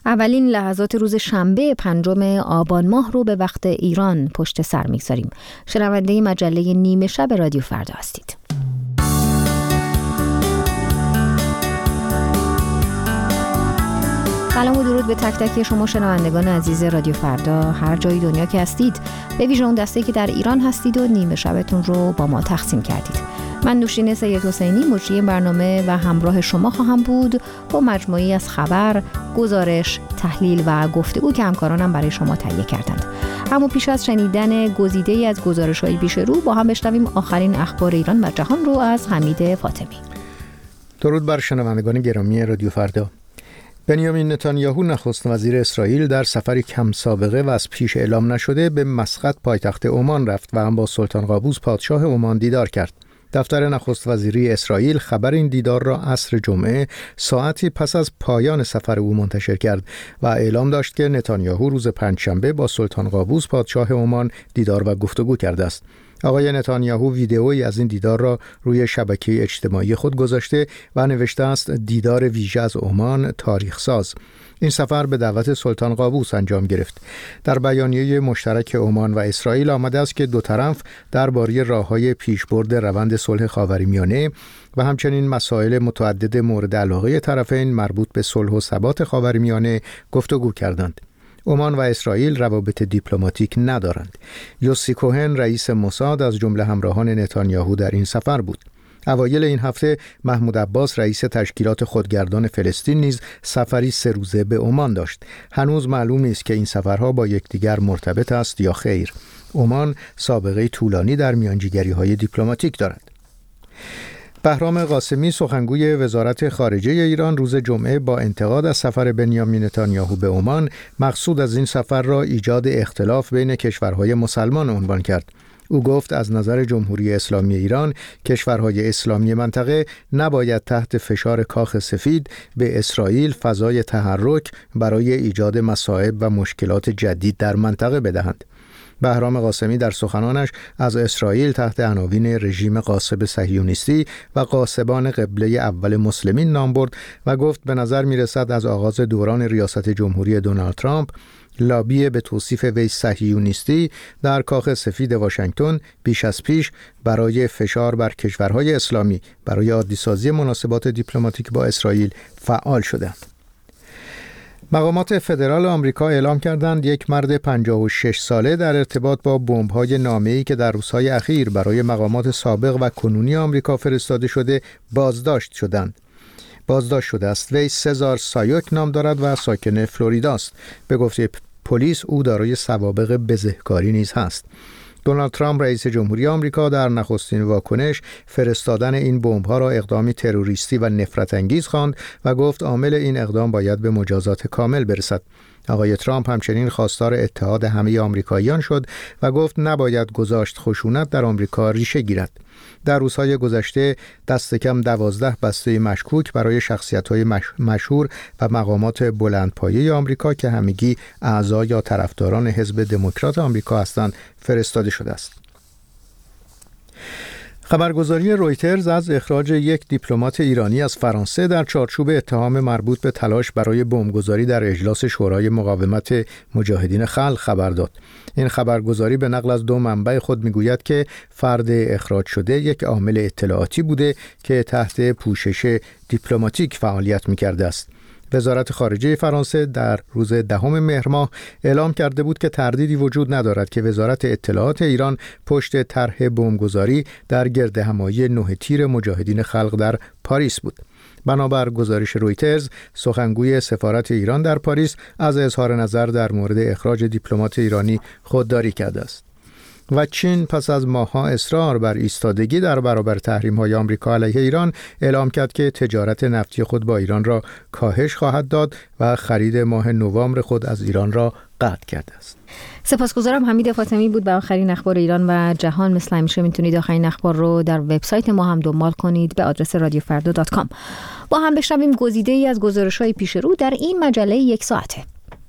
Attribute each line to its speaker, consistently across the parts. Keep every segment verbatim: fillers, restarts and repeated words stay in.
Speaker 1: اولین لحظات روز شنبه پنجم آبان ماه رو به وقت ایران پشت سر می‌گذاریم. شنونده مجله نیمه شب رادیو فردا هستید. سلام و درود به تک تک شما شنوندگان عزیز رادیو فردا، هر جای دنیا که هستید، به ویژه اون دسته‌ای که در ایران هستید و نیمه شبتون رو با ما تقسیم کردید. من نوشین سید حسینی مجری برنامه و همراه شما خواهم بود با مجموعی از خبر، گزارش، تحلیل و گفتگو که همکارانم برای شما تهیه کردند. اما پیش از شنیدن گزیده‌ای از گزارش‌های پیش رو با هم بشنویم آخرین اخبار ایران و جهان رو از حمید فاطمی.
Speaker 2: درود بر شنوندگان گرامی رادیو فردا. بنیامین نتانیاهو نخست وزیر اسرائیل در سفری کم سابقه و از پیش اعلام نشده به مسقط پایتخت عمان رفت و هم با سلطان قابوس پادشاه عمان دیدار کرد. دفتر نخست وزیری اسرائیل خبر این دیدار را عصر جمعه ساعتی پس از پایان سفر او منتشر کرد و اعلام داشت که نتانیاهو روز پنجشنبه با سلطان قابوس پادشاه عمان دیدار و گفتگو کرده است. آقای نتانیاهو ویدئویی از این دیدار را روی شبکه اجتماعی خود گذاشته و نوشته است دیدار ویژه از عمان تاریخ ساز. این سفر به دعوت سلطان قابوس انجام گرفت. در بیانیه مشترک عمان و اسرائیل آمده است که دو طرف درباره راه‌های پیشبرد روند صلح خاورمیانه و همچنین مسائل متعدد مورد علاقه طرفین مربوط به صلح و ثبات خاورمیانه گفتگو کردند. عمان و اسرائیل روابط دیپلماتیک ندارند. یوسی کوهن رئیس موساد از جمله همراهان نتانیاهو در این سفر بود. اوایل این هفته محمود عباس رئیس تشکیلات خودگردان فلسطین نیز سفری سه روزه به عمان داشت. هنوز معلوم نیست که این سفرها با یکدیگر مرتبط است یا خیر. عمان سابقه طولانی در میانجیگری‌های دیپلماتیک دارد. بهرام قاسمی سخنگوی وزارت خارجه ایران روز جمعه با انتقاد از سفر بنیامین نتانیاهو به عمان مقصود از این سفر را ایجاد اختلاف بین کشورهای مسلمان عنوان کرد. او گفت از نظر جمهوری اسلامی ایران کشورهای اسلامی منطقه نباید تحت فشار کاخ سفید به اسرائیل فضای تحرک برای ایجاد مصائب و مشکلات جدید در منطقه بدهند. بهرام قاسمی در سخنانش از اسرائیل تحت عناوین رژیم غاصب صهیونیستی و غاصبان قبله اول مسلمین نام برد و گفت به نظر می‌رسد از آغاز دوران ریاست جمهوری دونالد ترامپ لابی به توصیف وی صهیونیستی در کاخ سفید واشنگتن بیش از پیش برای فشار بر کشورهای اسلامی برای عادی‌سازی مناسبات دیپلماتیک با اسرائیل فعال شده. مقامات فدرال آمریکا اعلام کردند یک مرد پنجاه و شش ساله در ارتباط با بمب‌های نامه‌ای که در روزهای اخیر برای مقامات سابق و کنونی آمریکا فرستاده شده بازداشت شدند. بازداشت شده است. وی سزار سایوک نام دارد و ساکن فلوریدا است. به گفته پلیس او دارای سوابق بزهکاری نیز هست. دونالد ترامپ رئیس جمهوری آمریکا در نخستین واکنش فرستادن این بمب‌ها را اقدامی تروریستی و نفرت انگیز خواند و گفت عامل این اقدام باید به مجازات کامل برسد. آقای ترامپ همچنین خواستار اتحاد همه آمریکاییان شد و گفت نباید گذاشت خشونت در آمریکا ریشه گیرد. در روزهای گذشته دست کم دوازده بسته مشکوک برای شخصیت‌های مشهور و مقامات بلندپایه آمریکا که همگی اعضا یا طرفداران حزب دموکرات آمریکا هستند فرستاده شده است. خبرگزاری رویترز از اخراج یک دیپلمات ایرانی از فرانسه در چارچوب اتهام مربوط به تلاش برای بمبگذاری در اجلاس شورای مقاومت مجاهدین خلق خبر داد. این خبرگزاری به نقل از دو منبع خود میگوید که فرد اخراج شده یک عامل اطلاعاتی بوده که تحت پوشش دیپلماتیک فعالیت می‌کرده است. وزارت خارجه فرانسه در روز دهم مهر ماه اعلام کرده بود که تردیدی وجود ندارد که وزارت اطلاعات ایران پشت طرح بمبگذاری در گردهمایی نه تیر مجاهدین خلق در پاریس بود. بنابر گزارش رویترز، سخنگوی سفارت ایران در پاریس از اظهار نظر در مورد اخراج دیپلمات ایرانی خودداری کرده است. و چین پس از ماه‌ها اصرار بر ایستادگی در برابر تحریم‌های آمریکا علیه ایران اعلام کرد که تجارت نفتی خود با ایران را کاهش خواهد داد و خرید ماه نوامبر خود از ایران را قطع کرده است.
Speaker 1: سپاسگزارم. حمید فاطمی بود با آخرین اخبار ایران و جهان. مثل همیشه میتونید آخرین اخبار رو در وبسایت ما هم دنبال کنید به آدرس رادیو فردا دات کام. با هم بشنویم گزیده‌ای از گزارش‌های پیش رو در این مجله یک ساعته.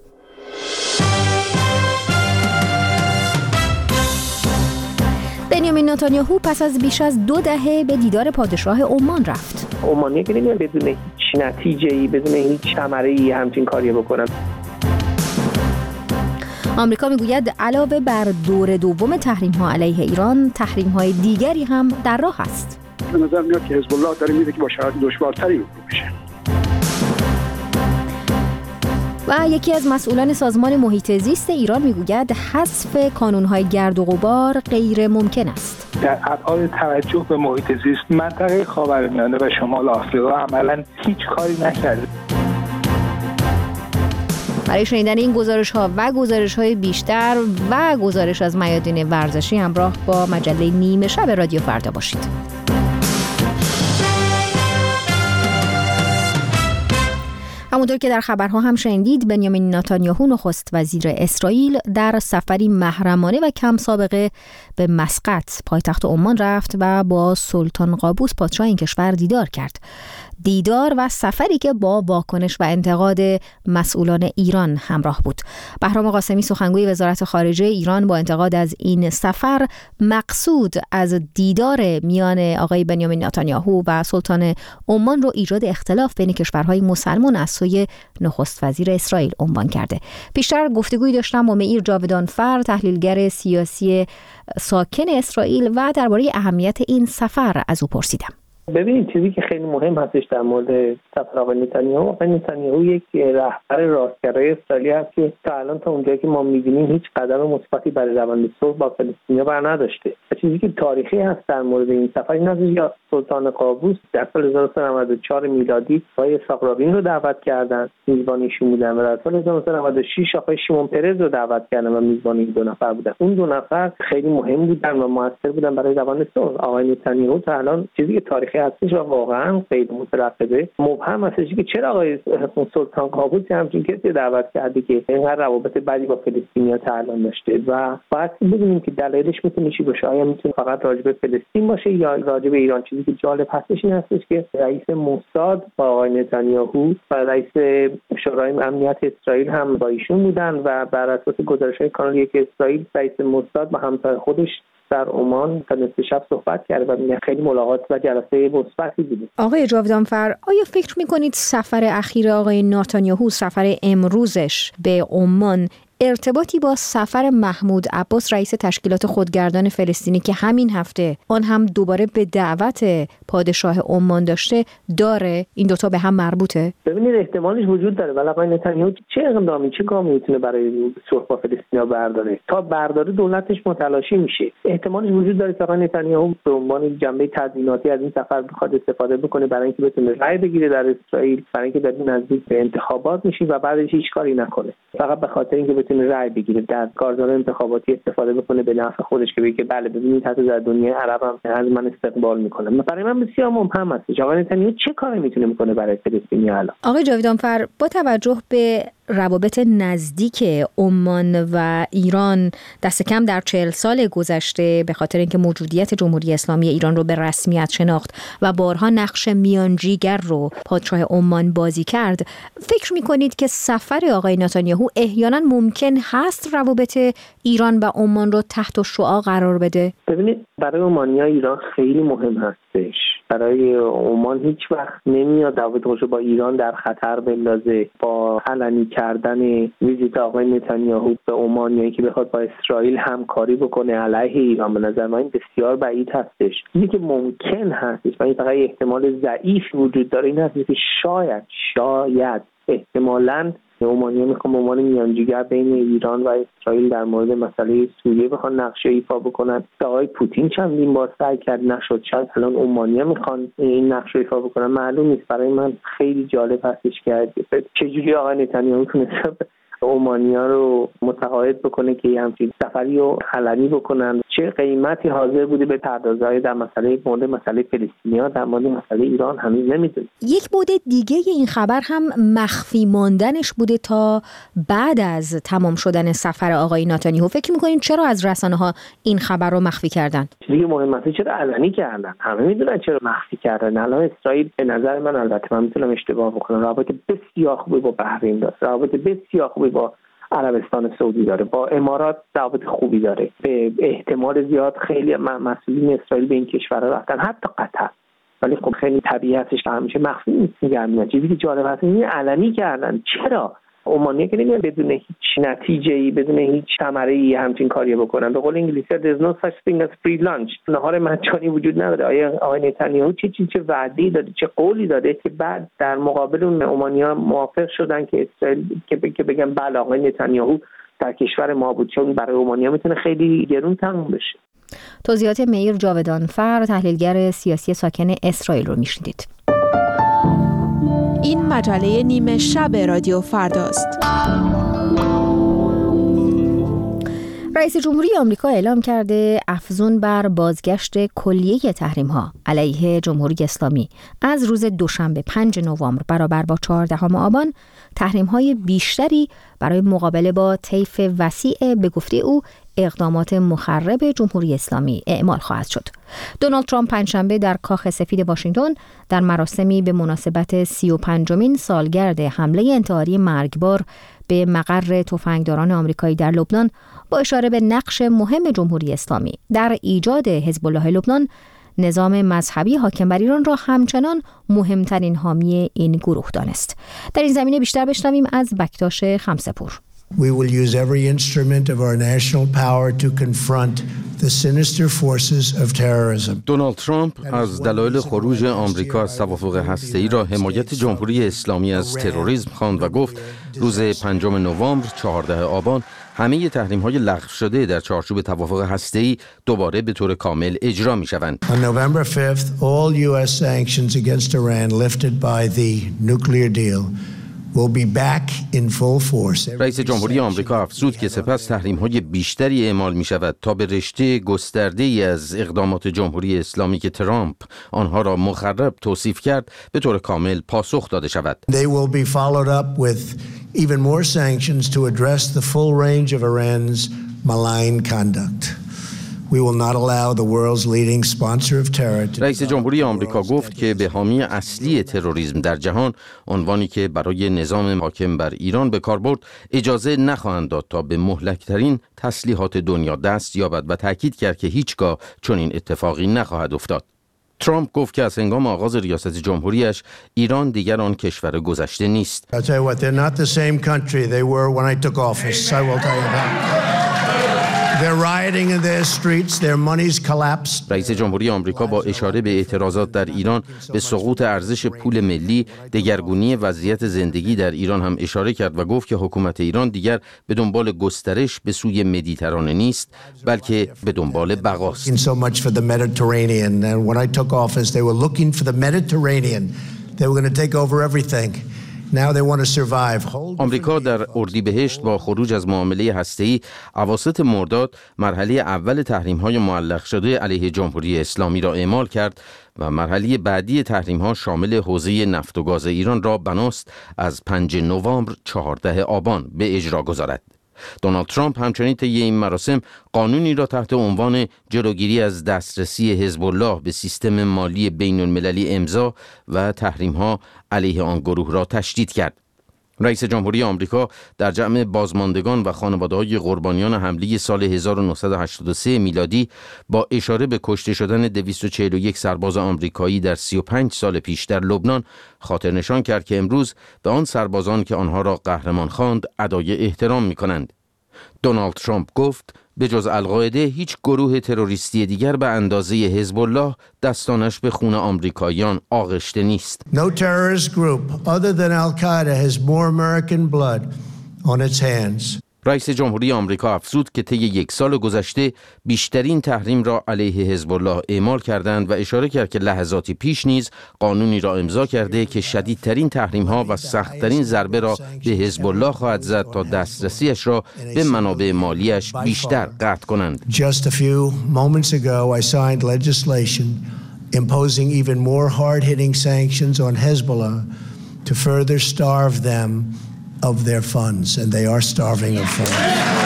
Speaker 1: بنیامین نتانیاهو پس از بیش از دو دهه به دیدار پادشاه عمان رفت.
Speaker 3: عمانی‌ها که نمیان بدون هیچ نتیجه‌ای، بدون هیچ ثمره‌ای همچین کاری بکنن.
Speaker 1: آمریکا میگوید علاوه بر دور دوم تحریم‌ها علیه ایران، تحریم‌های دیگری هم در راه است.
Speaker 4: به نظر میاد که حزب الله داره میره که با شرایط دشوارتری روبرو بشه.
Speaker 1: و یکی از مسئولان سازمان محیط زیست ایران میگوید حذف کانون‌های گرد و غبار غیر ممکن است.
Speaker 5: در ابعاد توجه به محیط زیست منطقه خاورمیانه و شمال آفریقا عملاً هیچ کاری نکرده.
Speaker 1: برای شنیدن این گزارش‌ها و گزارش‌های بیشتر و گزارش از میادین ورزشی همراه با مجله نیمه شب رادیو فردا باشید. همونطور که در خبرها هم شنیدید، بنیامین نتانیاهو نخست وزیر اسرائیل در سفری محرمانه و کم سابقه به مسقط پایتخت عمان رفت و با سلطان قابوس پادشاه این کشور دیدار کرد. دیدار و سفری که با واکنش و انتقاد مسئولان ایران همراه بود. بهرام قاسمی سخنگوی وزارت خارجه ایران با انتقاد از این سفر، مقصود از دیدار میان آقای بنیامین نتانیاهو و سلطان عمان رو ایجاد اختلاف بین کشورهای مسلمان از سوی نخست وزیر اسرائیل عنوان کرده. پیشتر گفتگویی داشتم با معیر جاودانفر، تحلیلگر سیاسی ساکن اسرائیل، و درباره اهمیت این سفر از او پرسیدم.
Speaker 3: ببینید چیزی که خیلی مهم هستش در مورد سفر آقای نتانیاهو، آقای نتانیاهو یک رهبر راستگرای اسرائیلی هست که تا الان تا اونجایی که ما می‌بینیم هیچ قدم مثبتی برای روند صلح با فلسطینیا بر نداشته. چیزی که تاریخی هست در مورد این سفر این است که سلطان قابوس در سال هزار و سیصد و نود و چهار میلادی آقای اسحاق رابین رو دعوت کردن، میزبانیشون بودن، و در سال هزار و سیصد و نود و شش آقای شیمون پرز رو دعوت کردن و میزبان این دو نفر بودن. اون دو نفر خیلی مهم بودن و موثر بودن برای روند صلح. آقای نتانیاهو تا الان چیزی که تاریخی هستش و واقعا خیلی مترقبه مبهم هستش که چرا آقای سلطان قابوس همچین کسی دعوت کرده که اینقدر روابط بدی با فلسطینیا تا الان داشته، و باید ببینیم که دلایلش میتونه چی باشه. آیا میتونه فقط راجع به فلسطین باشه یا راجع به ایران؟ چیزی که جالب هستش این هستش که رئیس موساد با آقای نتانیاهو و رئیس شورای امنیت اسرائیل هم با ایشون بودن و بر اساس گزارش‌های کانال یک اسرائیل، رئیس موساد با همسر خودش در عمان تا نصف شب صحبت کرد و خیلی ملاقات و جلسه مثبتی بود.
Speaker 1: آقای جاودانفر، آیا فکر می‌کنید سفر اخیر آقای نتانیاهو، سفر امروزش به عمان، ارتباطی با سفر محمود عباس رئیس تشکیلات خودگردان فلسطینی که همین هفته آن هم دوباره به دعوت پادشاه عمان داشته داره؟ این دوتا به هم مربوطه؟
Speaker 3: ببینید احتمالش وجود داره، ولی آقای نتانیاهو چه اقدامی چه گامی میتونه برای صلح با فلسطینیا برداره؟ تا برداره دولتش متلاشی میشه. احتمالش وجود داره که آقای نتانیاهو به عنوان جنبه تزییناتی از این سفر بخواد استفاده بکنه برای اینکه بتونه رأی بگیره در اسرائیل، برای اینکه در نزدیک به انتخابات میشه و بعدش هیچ کاری نکنه، فقط به خاطر اینکه بتونه رأی بگیره در کارزار انتخاباتی استفاده بکنه به نفع خودش که بگه بله ببینید حتی در دنیای عرب هم از من استقبال میکنه. برای من بسیار مبهم است آقای نتانیاهو چه کاری میتونه میکنه برای فلسطینی الان.
Speaker 1: آقای جاودانفر، با توجه به روابط نزدیک عمان و ایران دست کم در چهل سال گذشته به خاطر اینکه موجودیت جمهوری اسلامی ایران رو به رسمیت شناخت و بارها نقش میانجیگر رو پادشاه عمان بازی کرد، فکر میکنید که سفر آقای نتانیاهو احیانا ممکن هست روابط ایران و عمان رو تحت شعاع قرار بده؟
Speaker 3: ببینید برای عمانی‌ها ایران خیلی مهم هستش. برای عمان هیچ وقت نمیاد روابط با ایران در خطر بندازه. با علنی کردن ویزیت آقای نتانیاهو به عمانیایی که بخواد با اسرائیل همکاری بکنه علیه ایران، به نظر من بسیار بعید هستش. اینی که ممکن هستش و این فقط احتمال ضعیف وجود داره این هست که شاید شاید احتمالاً عمانی‌ها میخوان به عنوان میانجیگر بین ایران و اسرائیل در مورد مسئله سوریه بخوان نقشه ایفا بکنن. آقای پوتین چندین بار سعی کرد نشد، شاید الان عمانی‌ها میخوان این نقشه ایفا بکنن، معلوم نیست. برای من خیلی جالب هستش که چجوری آقای نتانیاهو تونسته عمانی‌ها رو متقاعد بکنه که همچین سفری رو علنی بکنن. چه قیمتی حاضر بوده به پردازهای در مسئله مورد مسئله فلسطینیا، در مورد مسئله ایران هنوز نمیدونه.
Speaker 1: یک بعد دیگه این خبر هم مخفی ماندنش بوده تا بعد از تمام شدن سفر آقای نتانیاهو. فکر می‌کنین چرا از رسانه‌ها این خبر رو مخفی کردن؟
Speaker 3: دیگه مهمه چرا علنی کردن؟ همه میدونن چرا مخفی کردن. الان اسرائیل به نظر من، البته من میتونم اشتباه بکنم، رابطه بسیار خوبی با بحرین داره، رابطه بسیار خوبی با عربستان سعودی داره، با امارات رابطه خوبی داره. به احتمال زیاد خیلی مسئولین اسرائیل به این کشورها رفتن، حتی قطر. ولی خب خیلی طبیعی هستش که همیشه مخفی نیست نگه می‌دارن. چیزی که جالب هست این علنی کردن. چرا عمانی‌ها که نمیان بدون هیچ نتیجه‌ای بدون هیچ ثمره‌ای همچین کاری بکنن؟ به قول انگلیسی‌ها there's no such thing as free lunch. نهار مجانی وجود نداره. آیا آقای نتانیاهو چه چیز چه وعده‌ای داده، چه قولی داده که بعد در مقابل اون عمانی‌ها موافق شدن که اسرائیل که بگن بله آقای نتانیاهو در کشور ما بود، چون برای عمانی‌ها میتونه خیلی گرون تموم بشه.
Speaker 1: توضیحات میر جاودانفر، تحلیلگر سیاسی ساکن اسرائیل رو میشنیدید.
Speaker 6: این مجله نیمه شب رادیو فرداست.
Speaker 1: رئیس جمهوری آمریکا اعلام کرده افزون بر بازگشت کلیه تحریم‌ها علیه جمهوری اسلامی از روز دوشنبه پنج نوامبر برابر با چهاردهم آبان تحریم‌های بیشتری برای مقابله با طیف وسیع به گفته او اقدامات مخرب جمهوری اسلامی اعمال خواهد شد. دونالد ترامپ پنجشنبه در کاخ سفید واشنگتن در مراسمی به مناسبت سی و پنجمین سالگرد حمله انتحاری مرگبار به مقر تفنگداران آمریکایی در لبنان با اشاره به نقش مهم جمهوری اسلامی در ایجاد حزب الله لبنان، نظام مذهبی حاکم بر ایران را همچنان مهمترین حامی این گروه دانست. در این زمینه بیشتر بشنویم از بکتاش خمسه‌پور.
Speaker 7: We will use every instrument of our national power to confront the sinister forces of terrorism.
Speaker 8: دونالد ترامپ از دلایل خروج آمریکا از توافق هسته‌ای را حمایت جمهوری اسلامی از تروریسم خواند و گفت روز پنجم نوامبر چهاردهم آبان همه تحریم‌های لغو شده در چارچوب توافق هسته‌ای دوباره به طور کامل اجرا می‌شوند.
Speaker 7: On November fifth, all U S sanctions against Iran lifted by the nuclear deal will be back in full force.
Speaker 8: رئیس جمهوری آمریکا افزود که سپس تحریم‌های بیشتری اعمال می‌شود تا به رشته گسترده‌ای از اقدامات جمهوری اسلامی که ترامپ آنها را مخرب توصیف کرد به طور کامل پاسخ داده شود.
Speaker 7: They will be followed up with even more sanctions to address the full range of Iran's malign conduct. We will not allow the world's leading sponsor of terror to...
Speaker 8: رئیس جمهوری آمریکا گفت که به حامی اصلی تروریسم در جهان، عنوانی که برای نظام حاکم بر ایران به کار برد، اجازه نخواهند داد تا به مهلکترین تسلیحات دنیا دست یابد و تاکید کرد که هیچگاه چنین اتفاقی نخواهد افتاد. ترامپ گفت که از هنگام آغاز ریاست جمهوریش ایران دیگر آن کشور گذشته نیست.
Speaker 7: I'll tell you what, they're not the same country they were when I took office. I will tell you that. They're rioting in their streets, their money's collapsed.
Speaker 8: رئیس جمهوری آمریکا با اشاره به اعتراضات در ایران به سقوط ارزش پول ملی، دگرگونی وضعیت زندگی در ایران هم اشاره کرد و گفت که حکومت ایران دیگر به دنبال گسترش به سوی مدیترانه نیست، بلکه به دنبال بقاست.
Speaker 7: So much for the Mediterranean, and when I took office they were looking for the Mediterranean. They were going to take over everything. Now they want to survive.
Speaker 8: آمریکا در اردیبهشت با خروج از معامله هسته‌ای اواسط مرداد مرحله اول تحریم‌های معلق شده علیه جمهوری اسلامی را اعمال کرد و مرحله بعدی تحریم‌ها شامل حوزه نفت و گاز ایران را بناست از پنج نوامبر چهاردهم آبان به اجرا گذارد. دونالد ترامپ همچنین طی این مراسم قانونی را تحت عنوان جلوگیری از دسترسی حزب الله به سیستم مالی بین المللی امضا و تحریم‌ها علیه آن گروه را تشدید کرد. رئیس جمهوری آمریکا در جمع بازماندگان و خانواده‌های قربانیان حمله سال هزار و نهصد و هشتاد و سه میلادی با اشاره به کشته شدن دویست و چهل و یک سرباز آمریکایی در سی و پنج سال پیش در لبنان خاطر نشان کرد که امروز به آن سربازان که آنها را قهرمان خواند ادای احترام می‌کنند. دونالد ترامپ گفت به جز القاعده هیچ گروه تروریستی دیگر به اندازه حزب الله دستانش به خون آمریکاییان آغشته نیست.
Speaker 7: No terrorist group other than Al-Qaeda has more American blood on its hands.
Speaker 8: رئیس جمهوری آمریکا افزود که طی یک سال گذشته بیشترین تحریم را علیه حزب الله اعمال کردند و اشاره کرد که لحظاتی پیش نیز قانونی را امضا کرده که شدیدترین تحریم‌ها و سخت‌ترین ضربه را به حزب الله خواهد زد تا دسترسیش را به منابع مالیش بیشتر قطع کنند.
Speaker 7: Just a few moments ago I signed legislation imposing even more hard-hitting sanctions on Hezbollah to further starve them of their funds, and they are starving of funds.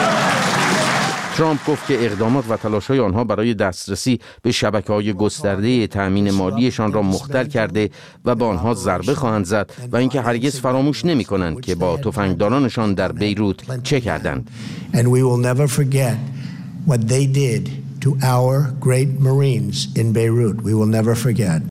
Speaker 8: ترامپ گفت که اقدامات و تلاش‌های آنها برای دسترسی به شبکه‌های گسترده تأمین مالیشان را مختل کرده و به آنها ضربه خواهند زد و اینکه هرگز فراموش نمی‌کنند که با تفنگدارانشان در بیروت چه کردند.
Speaker 7: And we will never forget what they did to our great Marines in Beirut. We will never forget.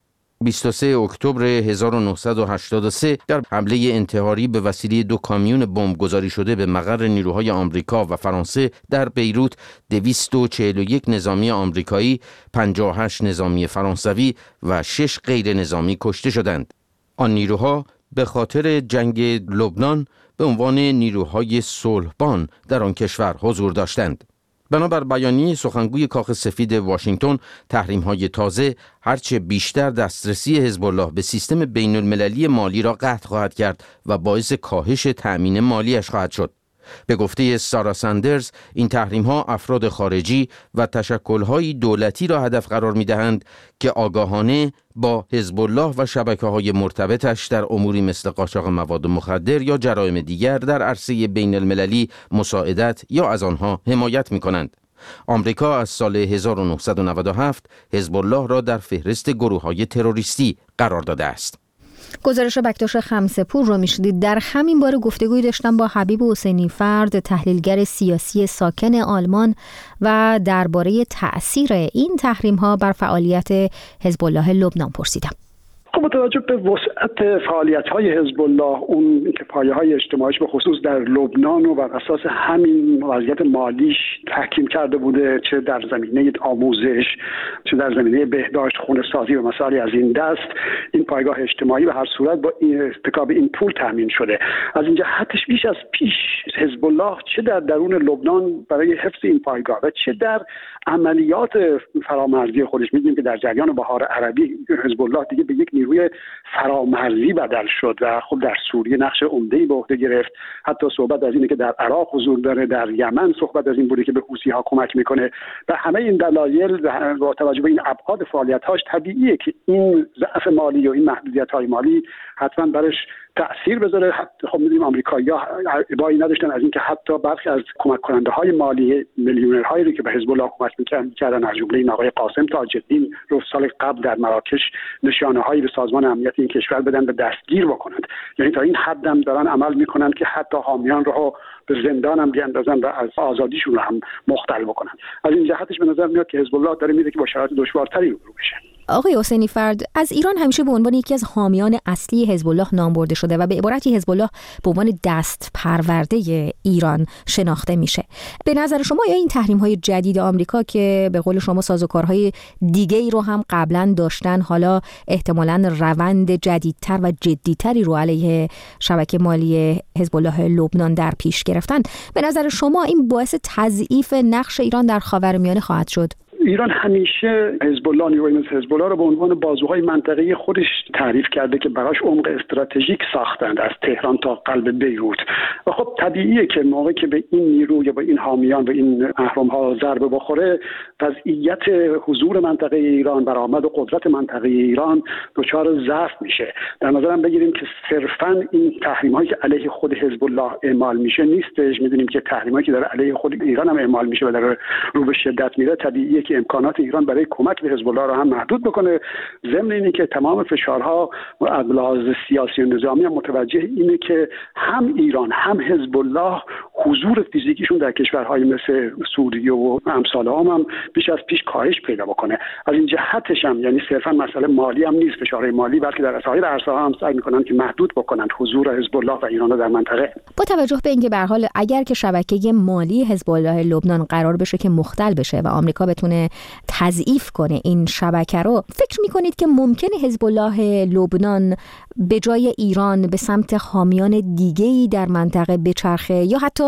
Speaker 8: بیست و سوم اکتبر هزار و نهصد و هشتاد و سه در حمله انتحاری به وسیله دو کامیون بمبگذاری شده به مقر نیروهای آمریکا و فرانسه در بیروت دویست و چهل و یک نظامی آمریکایی، پنجاه و هشت نظامی فرانسوی و شش غیر نظامی کشته شدند. آن نیروها به خاطر جنگ لبنان به عنوان نیروهای صلحبان در آن کشور حضور داشتند. بنابر بیانیه سخنگوی کاخ سفید واشنگتن، تحریم‌های تازه هرچه بیشتر دسترسی حزب الله به سیستم بین المللی مالی را قطع خواهد کرد و باعث کاهش تأمین مالیش خواهد شد. به گفته سارا ساندرز، این تحریم‌ها افراد خارجی و تشکل‌های دولتی را هدف قرار می‌دهند که آگاهانه با حزب الله و شبکه‌های مرتبطش در اموری مثل قاچاق مواد مخدر یا جرایم دیگر در عرصه بین المللی مساعدت یا از آنها حمایت می‌کنند. آمریکا از سال هزار و نهصد و نود و هفت حزب الله را در فهرست گروه‌های تروریستی قرار داده است.
Speaker 1: گزارش بکتاش خمسه‌پور رو میشدید. در همین باره گفتگوی داشتم با حبیب حسینی فرد، تحلیلگر سیاسی ساکن آلمان، و درباره تأثیر این تحریم‌ها بر فعالیت حزب الله لبنان پرسیدم.
Speaker 4: خب توجه به وسعت فعالیت‌های حزب الله، اون که پایه‌های اجتماعیش به خصوص در لبنان و بر اساس همین وضعیت مالیش تحکیم کرده بوده، چه در زمینه آموزش، چه در زمینه بهداشت، خونه‌سازی و مسائلی از این دست، این پایگاه اجتماعی به هر صورت با استکاب این پول تامین شده. از این جهتش بیش از پیش حزب الله چه در درون لبنان برای حفظ این پایگاه و چه در عملیات فرامرزی خودش، می‌دونیم که در جریان بهار عربی حزب الله دیگه به یک نیروی فرامرزی بدل شد و خب در سوریه نقش عمده‌ای به عهده گرفت. حتی صحبت از اینه که در عراق حضور داره، در یمن صحبت از این بوده که به حوثی‌ها کمک میکنه. و همه این دلایل با توجه به این ابعاد فعالیت‌هاش طبیعیه که این ضعف مالی و این محدودیت‌های مالی حتما برش تأثیر بذاره. خب می‌دونیم آمریکایی‌ها ابایی نداشتن از اینکه حتی برخی از کمک کننده‌های مالی میلیونرهایی رو که به حزب الله کمک می‌کردن، از جمله این آقای قاسم تاج‌الدین، رو سال قبل در مراکش نشانه‌هایی به سازمان امنیت این کشور بدن و دستگیر بکنند. یعنی تا این حد هم دارن عمل می‌کنن که حتی حامیان رو به زندان هم بیاندازن و از آزادیشون رو هم مختل بکنن. از این جهتش به نظر میاد که حزب الله داره میره که با شرایط دشوارتری روبرو بشه.
Speaker 1: آقای حسینی فرد، از ایران همیشه به عنوان یکی از حامیان اصلی حزب الله نام برده شده و به عبارتی حزب الله به عنوان دست پرورده ایران شناخته میشه. به نظر شما یا این تحریم‌های جدید آمریکا که به قول شما سازوکارهای دیگه‌ای رو هم قبلا داشتن، حالا احتمالاً روند جدیدتر و جدیتری رو علیه شبکه مالی حزب الله لبنان در پیش گرفتن، به نظر شما این باعث تضعیف نقش ایران در خاورمیانه خواهد شد؟
Speaker 4: ایران همیشه حزب الله، نیروهای مثل حزب الله رو به عنوان بازوهای منطقه‌ای خودش تعریف کرده که براش عمق استراتژیک ساختند، از تهران تا قلب بیروت. و خب طبیعیه که موقعی که به این نیرو یا به این حامیان و این اهرم‌ها ضربه بخوره، وضعیت حضور منطقه ایران، برآمد و قدرت منطقه ایران دچار ضعف میشه. در نظرم بگیریم که صرفاً این تحریم‌هایی که علیه خود حزب الله اعمال میشه نیستش. می‌دونیم که تحریم‌هایی که در علیه خود ایران هم اعمال میشه و در رو به شدت میره، طبیعیه که امکانات ایران برای کمک به حزب الله را هم محدود بکنه. ضمن اینه که تمام فشارها و از لحاظ سیاسی و نظامی هم متوجه اینه که هم ایران هم حزب الله حضور فیزیکیشون در کشورهای مثل سوریه و امثال هم, هم بیش از پیش کاهش پیدا بکنه. از این جهتش هم یعنی صرفا مسئله مالی هم نیست، فشارهای مالی، بلکه در سایر عرصه‌ها هم سعی می‌کنن که محدود بکنن حضور حزب الله و ایران در منطقه.
Speaker 1: با توجه به اینکه به هر حال اگر که شبکه مالی حزب الله لبنان قرار بشه که مختل بشه و آمریکا بتونه تضعیف کنه این شبکه رو، فکر میکنید که ممکنه حزب الله لبنان به جای ایران به سمت حامیان دیگه‌ای در منطقه بچرخه یا حتی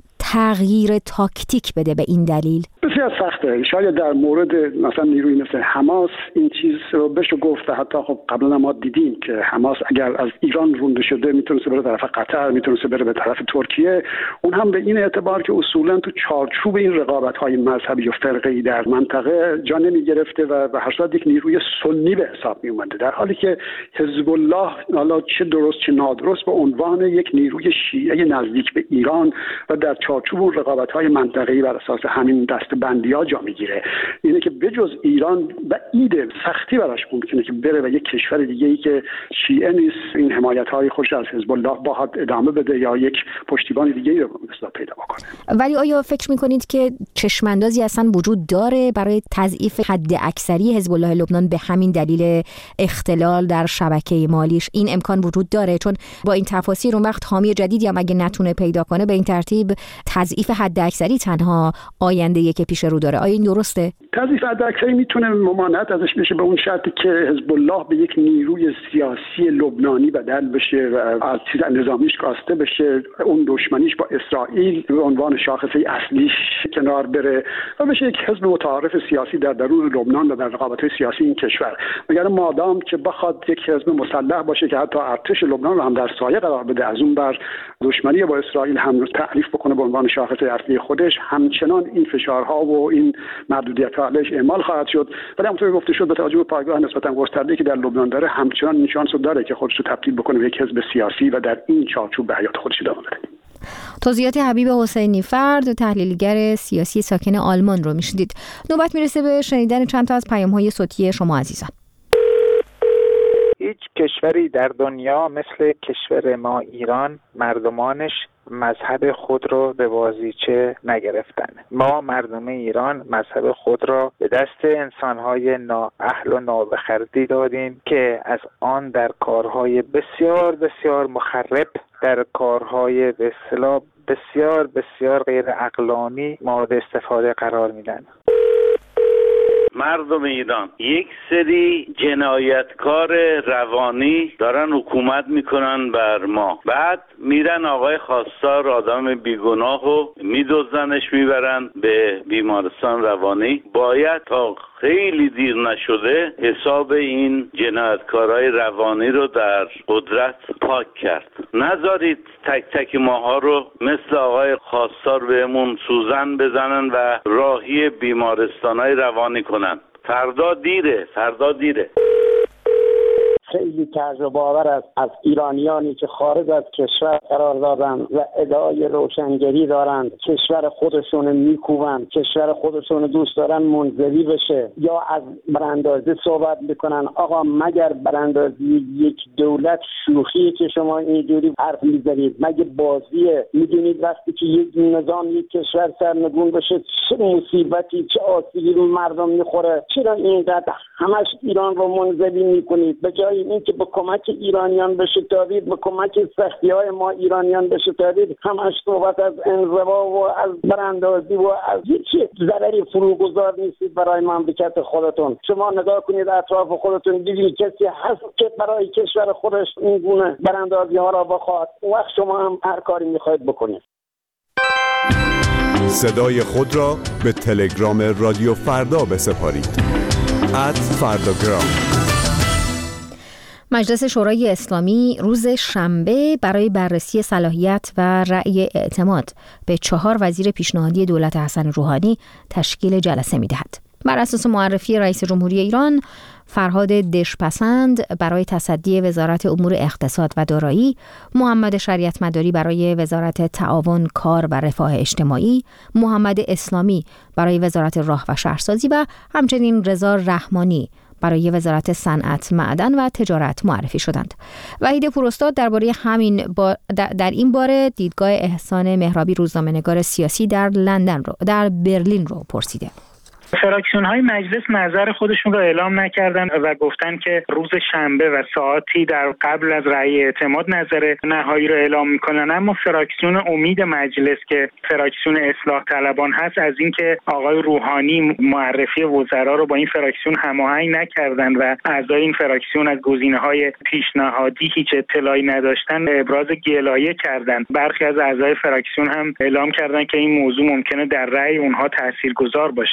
Speaker 1: تغییر تاکتیک بده به این دلیل؟
Speaker 4: بسیار سخته. شاید در مورد مثلا نیروی مثل حماس این چیز رو بشه گفت. حتی خب قبلا ما دیدیم که حماس اگر از ایران رونده شده میتونسته بره طرف قطر، میتونسته بره به طرف ترکیه. اون هم به این اعتبار که اصولا تو چارچوب این رقابت‌های مذهبی و فرقه‌ای در منطقه جا نمی‌گرفته و به هر صورت یک نیروی سنی به حساب می‌اومده، در حالی که حزب الله حالا چه درست چه نادرست به عنوان یک نیروی شیعه نزدیک به ایران و در چارچوب رقابت‌های منطقه‌ای بر اساس همین دسته‌بندی‌ها جا می‌گیره. اینه که بجز ایران بعید سختی براش ممکنه که بره و یک کشور دیگه‌ای که شیعه نیست این حمایت‌های خوش از حزب الله باهات ادامه بده یا یک پشتیبان دیگه‌ای رو مثلا پیدا بکنه.
Speaker 1: ولی آیا فکر می‌کنید که چشم‌اندازی اصلا وجود داره برای تضعیف حد اکثری حزب الله لبنان به همین دلیل اختلال در شبکه مالیش؟ این امکان وجود داره؟ چون با این تفاصیل اون وقت حامی جدیدی هم اگه نتونه پیدا کنه به این ترتیب تضعیف حد اکثری تنها آینده‌ای که پیش رو داره. آیا این درسته؟
Speaker 4: تضعیف حد اکثری میتونه ممانعت ازش بشه به اون شرطی که حزب الله به یک نیروی سیاسی لبنانی بدل بشه و از چیز نظامیش کاسته بشه، اون دشمنیش با اسرائیل به عنوان شاخصه اصلیش کنار بره و بشه یک حزب متعارف سیاسی در درون لبنان و در رقابت‌های سیاسی این کشور. مگر مادام که بخواد یک حزب مسلح باشه که حتی ارتش لبنان رو هم در سایه قرار بده، از اون بر دشمنی با اسرائیل هم تعریف بکنه به عنوان شاخصه اصلی خودش، همچنان این فشارها و این محدودیت‌ها علیش اعمال خواهد شد. ولی همونطور گفته شد با توجه به پایگاه نسبتاً گسترده‌ای که در لبنان داره، همچنان این شانس رو داره که خودش رو تبدیل بکنه به یک حزب سیاسی و در این چارچوب به حیات خودش ادامه بده.
Speaker 1: توضیحات حبیب حسینی فرد، تحلیلگر سیاسی ساکن آلمان رو میشنید. نوبت میرسه به شنیدن چند تا از پیام‌های صوتی شما عزیزان.
Speaker 5: هیچ کشوری در دنیا مثل کشور ما ایران مردمانش مذهب خود را به بازیچه نگرفتن. ما مردم ایران مذهب خود را به دست انسانهای نااهل و نابخردی دادیم که از آن در کارهای بسیار بسیار مخرب، در کارهای به اصطلاح بسیار بسیار غیر عقلانی مورد استفاده قرار میدن.
Speaker 9: مردم ایران یک سری جنایتکار روانی دارن حکومت میکنن بر ما، بعد میرن آقای خواستار آدم بیگناه و میدزدنش میبرن به بیمارستان روانی. باید تا خیلی دیر نشده حساب این جنایتکارای روانی رو در قدرت پاک کرد. نذارید تک تک ماها رو مثل آقای خواستار بهمون سوزن بزنن و راهی بیمارستانای روانی کنن. فردا دیره، فردا دیره.
Speaker 10: خیلی تجربه آور است از ایرانیانی که خارج از کشور قرار دارند و ادعای روشنگری دارند، کشور خودشون میکوبند، کشور خودشون دوست دارن منزوی بشه یا از براندازی صحبت میکنن. آقا مگر براندازی یک دولت شوخی که شما اینجوری حرف میزنید؟ مگه بازیه؟ میدونید وقتی که یک نظام یک کشور سرنگون بشه چه مصیبتی چه آسیبی رو مردم میخوره؟ چرا اینقدر همش ایران رو منزوی میکنید؟ به جای اینکه به کمک ایرانیان بشه تابید، به کمک سختی های ما ایرانیان بشه تابید، همش صحبت از انزوا و از براندازی و از هیچ ضرری فروگذار نیستید برای مملکت خودتون. شما نگاه کنید اطراف خودتون، دیدید کسی هست که برای کشور خودش این گونه براندازی ها را بخواد؟ وقت شما هم هر کاری میخواید بکنید.
Speaker 11: صدای خود را به تلگرام رادیو فردا بسپارید. ات فرداگرام.
Speaker 1: مجلس شورای اسلامی روز شنبه برای بررسی صلاحیت و رأی اعتماد به چهار وزیر پیشنهادی دولت حسن روحانی تشکیل جلسه می‌دهد. بر اساس معرفی رئیس جمهوری ایران، فرهاد دشپسند برای تصدی وزارت امور اقتصاد و دارایی، محمد شریعت مداری برای وزارت تعاون، کار و رفاه اجتماعی، محمد اسلامی برای وزارت راه و شهرسازی و همچنین رضا رحمانی برای وزارت صنعت، معدن و تجارت معرفی شدند. وحید پوراستاد درباره همین با در این باره دیدگاه احسان مهرابی، روزنامه‌نگار سیاسی در لندن رو در برلین رو پرسیده.
Speaker 12: فراکسیون های مجلس نظر خودشون رو اعلام نکردن و گفتن که روز شنبه و ساعتی در قبل از رأی اعتماد نظر نهایی رو اعلام میکنن. اما فراکسیون امید مجلس که فراکسیون اصلاح طلبان هست از اینکه آقای روحانی معرفی وزرا رو با این فراکسیون هماهنگ نکردن و اعضای این فراکسیون از گزینه‌های پیشنهادی هیچ اطلاعی نداشتن ابراز گلایه کردن. برخی از اعضای فراکسیون هم اعلام کردن که این موضوع ممکنه در رأی اونها تاثیرگذار باشه.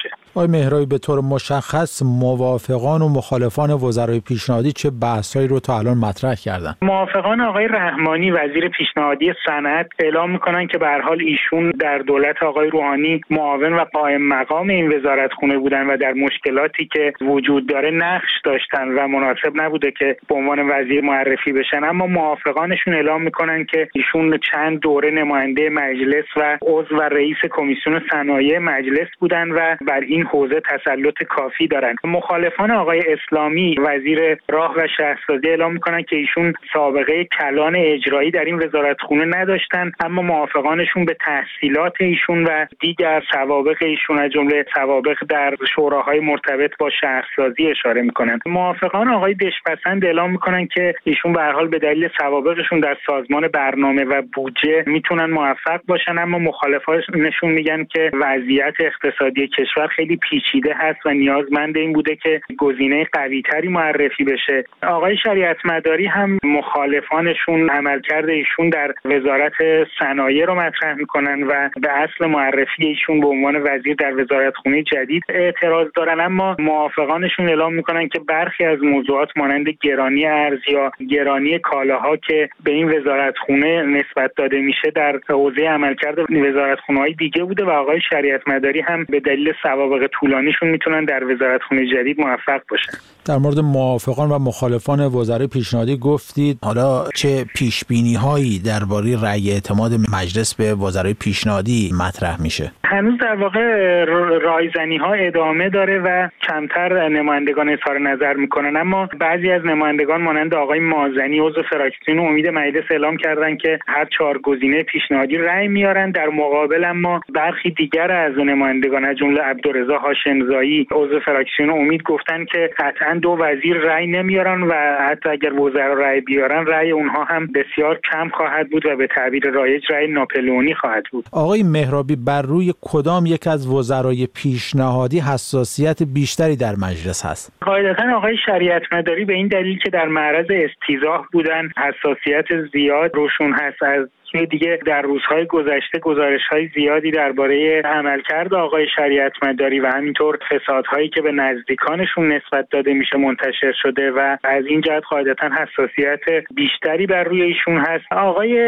Speaker 13: آقای مهرابی به طور مشخص موافقان و مخالفان وزرای پیشنهادی چه بحثایی رو تا الان مطرح کردن؟
Speaker 12: موافقان آقای رحمانی وزیر پیشنهادی صنعت اعلام میکنن که به هر حال ایشون در دولت آقای روحانی معاون و قائم مقام این وزارتخونه بودن و در مشکلاتی که وجود داره نقش داشتن و مناسب نبوده که به عنوان وزیر معرفی بشن. اما موافقانشون اعلام میکنن که ایشون چند دوره نماینده مجلس و عضو و رئیس کمیسیون صنایع مجلس بودن و بر این حوزه تسلط کافی دارن. مخالفان آقای اسلامی وزیر راه و شهرسازی اعلام میکنن که ایشون سابقه کلان اجرایی در این وزارتخونه نداشتن، اما موافقانشون به تحصیلات ایشون و دیگر سوابق ایشون از جمله سوابق در شوراهای مرتبط با شهرسازی اشاره میکنن. موافقان آقای دشپسند اعلام میکنن که ایشون به هر حال به دلیل سوابقشون در سازمان برنامه و بودجه میتونن موفق باشن، اما مخالفانشون میگن که وضعیت اقتصادی کشور خیلی پیچیده هست و نیازمند این بوده که گزینه قوی‌تری معرفی بشه. آقای شریعت مداری هم مخالفانشون عملکرد ایشون در وزارت صنایع رو مطرح میکنن و به اصل معرفی ایشون به عنوان وزیر در وزارتخونه جدید اعتراض دارن، اما موافقانشون اعلام میکنن که برخی از موضوعات مانند گرانی ارز یا گرانی کالاها که به این وزارتخونه نسبت داده میشه در حوزه عملکرد وزارتخونه‌های دیگه بوده و آقای شریعت مداری هم به دلیل سوابق طولانیشون میتونن در وزارتخونه جدید موفق باشن.
Speaker 13: در مورد موافقان و مخالفان وزرای پیشنهادی گفتید، حالا چه پیش‌بینی‌هایی درباره رأی اعتماد مجلس به وزرای پیشنهادی مطرح میشه؟
Speaker 12: هنوز در واقع رایزنی‌ها ادامه داره و کمتر نمایندگان اظهار نظر میکنن، اما بعضی از نمایندگان مانند آقای مازنی عضو فراکسیون امید مجلس اعلام کردن که هر چهار گزینه پیشنهادی رأی میارن. در مقابل اما برخی دیگر از نمایندگان از جمله عبدالرضا هاشمزایی عضو فراکسیون امید گفتن که قطعا دو وزیر رأی نمیارن و حتی اگر وزرا رأی بیارن رأی اونها هم بسیار کم خواهد بود و به تعبیر رایج رأی ناپلئونی خواهد بود.
Speaker 13: آقای مهرابی، بر روی کدام یک از وزرای پیشنهادی حساسیت بیشتری در مجلس هست؟
Speaker 12: قاعدتاً آقای شریعت مداری به این دلیل که در معرض استیضاح بودن حساسیت زیاد روشون هست. از دیگه در روزهای گذشته گزارش‌های زیادی درباره عملکرد آقای شریعت مداری و همینطور فسادهایی که به نزدیکانشون نسبت داده میشه منتشر شده و از این جهت قاعدتاً حساسیت بیشتری بر روی ایشون هست. آقای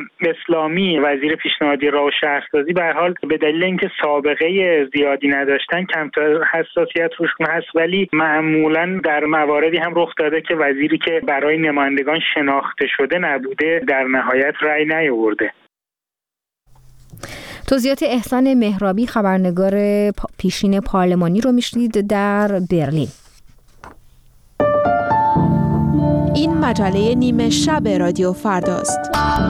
Speaker 12: اسلامی وزیر پیشنهادی راه و شهرسازی به هر حال به دلیل اینکه سابقه زیادی نداشتن کمتر حساسیت روشون هست، ولی معمولاً در مواردی هم رخ داده که وزیری که برای نمایندگان شناخته شده نبوده در نهایت رأی نیاورده.
Speaker 1: توضیحات احسان مهرابی خبرنگار پیشین پارلمانی رو میشنید در برلین.
Speaker 6: این مجله نیمه شب رادیو فرداست.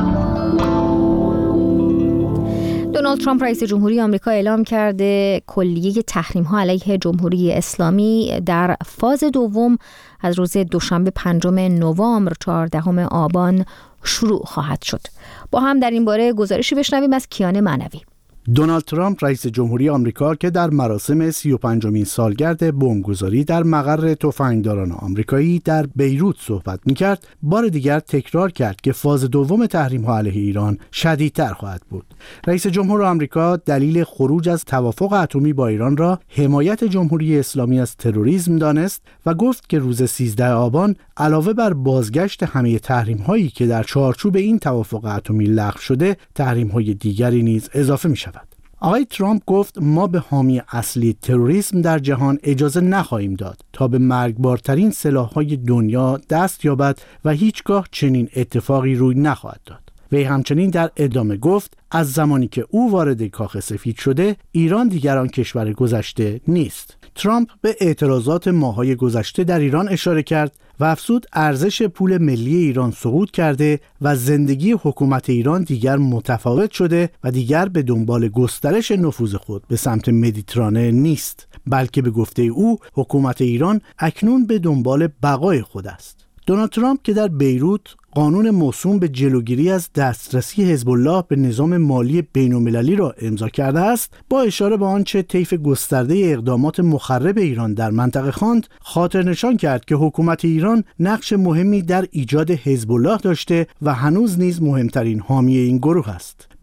Speaker 1: دونالد ترامپ رئیس جمهوری آمریکا اعلام کرده کلیه تحریم‌ها علیه جمهوری اسلامی در فاز دوم از روز دوشنبه پنجم نوامبر چهاردهم آبان شروع خواهد شد. با هم در این باره گزارشی بشنویم از کیان معنوی.
Speaker 14: دونالد ترامپ رئیس جمهوری آمریکا که در مراسم سی و پنجمین سالگرد بمبگذاری در مقر تفنگداران آمریکایی در بیروت صحبت می‌کرد، بار دیگر تکرار کرد که فاز دوم تحریم‌ها علیه ایران شدیدتر خواهد بود. رئیس جمهور آمریکا دلیل خروج از توافق اتمی با ایران را حمایت جمهوری اسلامی از تروریسم دانست و گفت که روز سیزده آبان علاوه بر بازگشت همه تحریم‌هایی که در چارچوب این توافق اتمی لغو شده، تحریم‌های دیگری نیز اضافه می‌شود. آقای ترامپ گفت ما به حامی اصلی تروریسم در جهان اجازه نخواهیم داد تا به مرگبارترین سلاح‌های دنیا دست یابد و هیچگاه چنین اتفاقی روی نخواهد داد. وی همچنین در ادامه گفت از زمانی که او وارد کاخ سفید شده ایران دیگر آن کشور گذشته نیست. ترامپ به اعتراضات ماه‌های گذشته در ایران اشاره کرد و افزود ارزش پول ملی ایران سقوط کرده و زندگی حکومت ایران دیگر متفاوت شده و دیگر به دنبال گسترش نفوذ خود به سمت مدیترانه نیست، بلکه به گفته او حکومت ایران اکنون به دنبال بقای خود است. دونالد ترامپ که در بیروت قانون موسوم به جلوگیری از دسترسی حزب الله به نظام مالی بین‌المللی را امضا کرده است، با اشاره به آنچه طیف گسترده اقدامات مخرب ایران در منطقه خواند، خاطر نشان کرد که حکومت ایران نقش مهمی در ایجاد حزب الله داشته و هنوز نیز مهمترین حامی این گروه است. به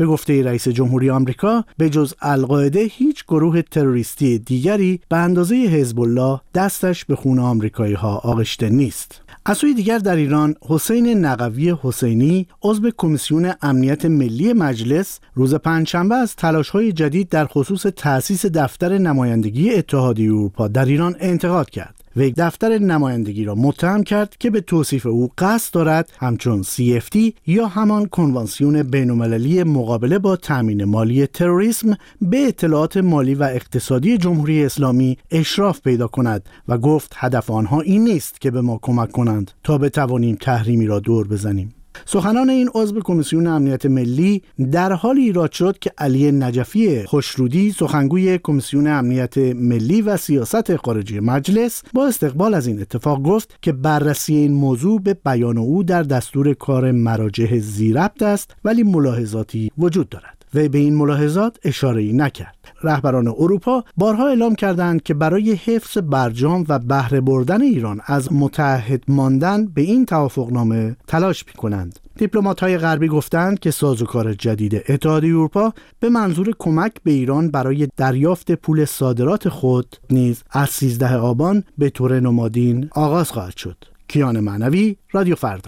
Speaker 14: به گفته رئیس جمهوری آمریکا به جز القاعده هیچ گروه تروریستی دیگری به اندازه حزب الله دستش به خون آمریکایی‌ها آغشته نیست. از سوی دیگر در ایران حسین نقوی حسینی عضو کمیسیون امنیت ملی مجلس روز پنجشنبه از تلاش‌های جدید در خصوص تأسیس دفتر نمایندگی اتحادیه اروپا در ایران انتقاد کرد. وی دفتر نمایندگی را متهم کرد که به توصیف او قصد دارد همچون سی اف تی یا همان کنوانسیون بین‌المللی مقابله با تامین مالی تروریسم به اطلاعات مالی و اقتصادی جمهوری اسلامی اشراف پیدا کند و گفت هدف آنها این نیست که به ما کمک کنند تا بتوانیم تحریمی را دور بزنیم. سخنان این عضو کمیسیون امنیت ملی در حالی ایراد شد که علی نجفی خوشرودی سخنگوی کمیسیون امنیت ملی و سیاست خارجی مجلس با استقبال از این اتفاق گفت که بررسی این موضوع به بیان او در دستور کار مراجع ذی ربط است ولی ملاحظاتی وجود دارد. و به این ملاحظات اشاره‌ای نکرد. رهبران اروپا بارها اعلام کردند که برای حفظ برجام و بهره بردن ایران از متعهد ماندن به این توافقنامه تلاش می‌کنند. دیپلمات‌های غربی گفتند که سازوکار جدید اتحادیه اروپا به منظور کمک به ایران برای دریافت پول صادرات خود نیز از سیزدهم آبان به طور نمادین آغاز خواهد شد. کیان معنوی، رادیو فردا.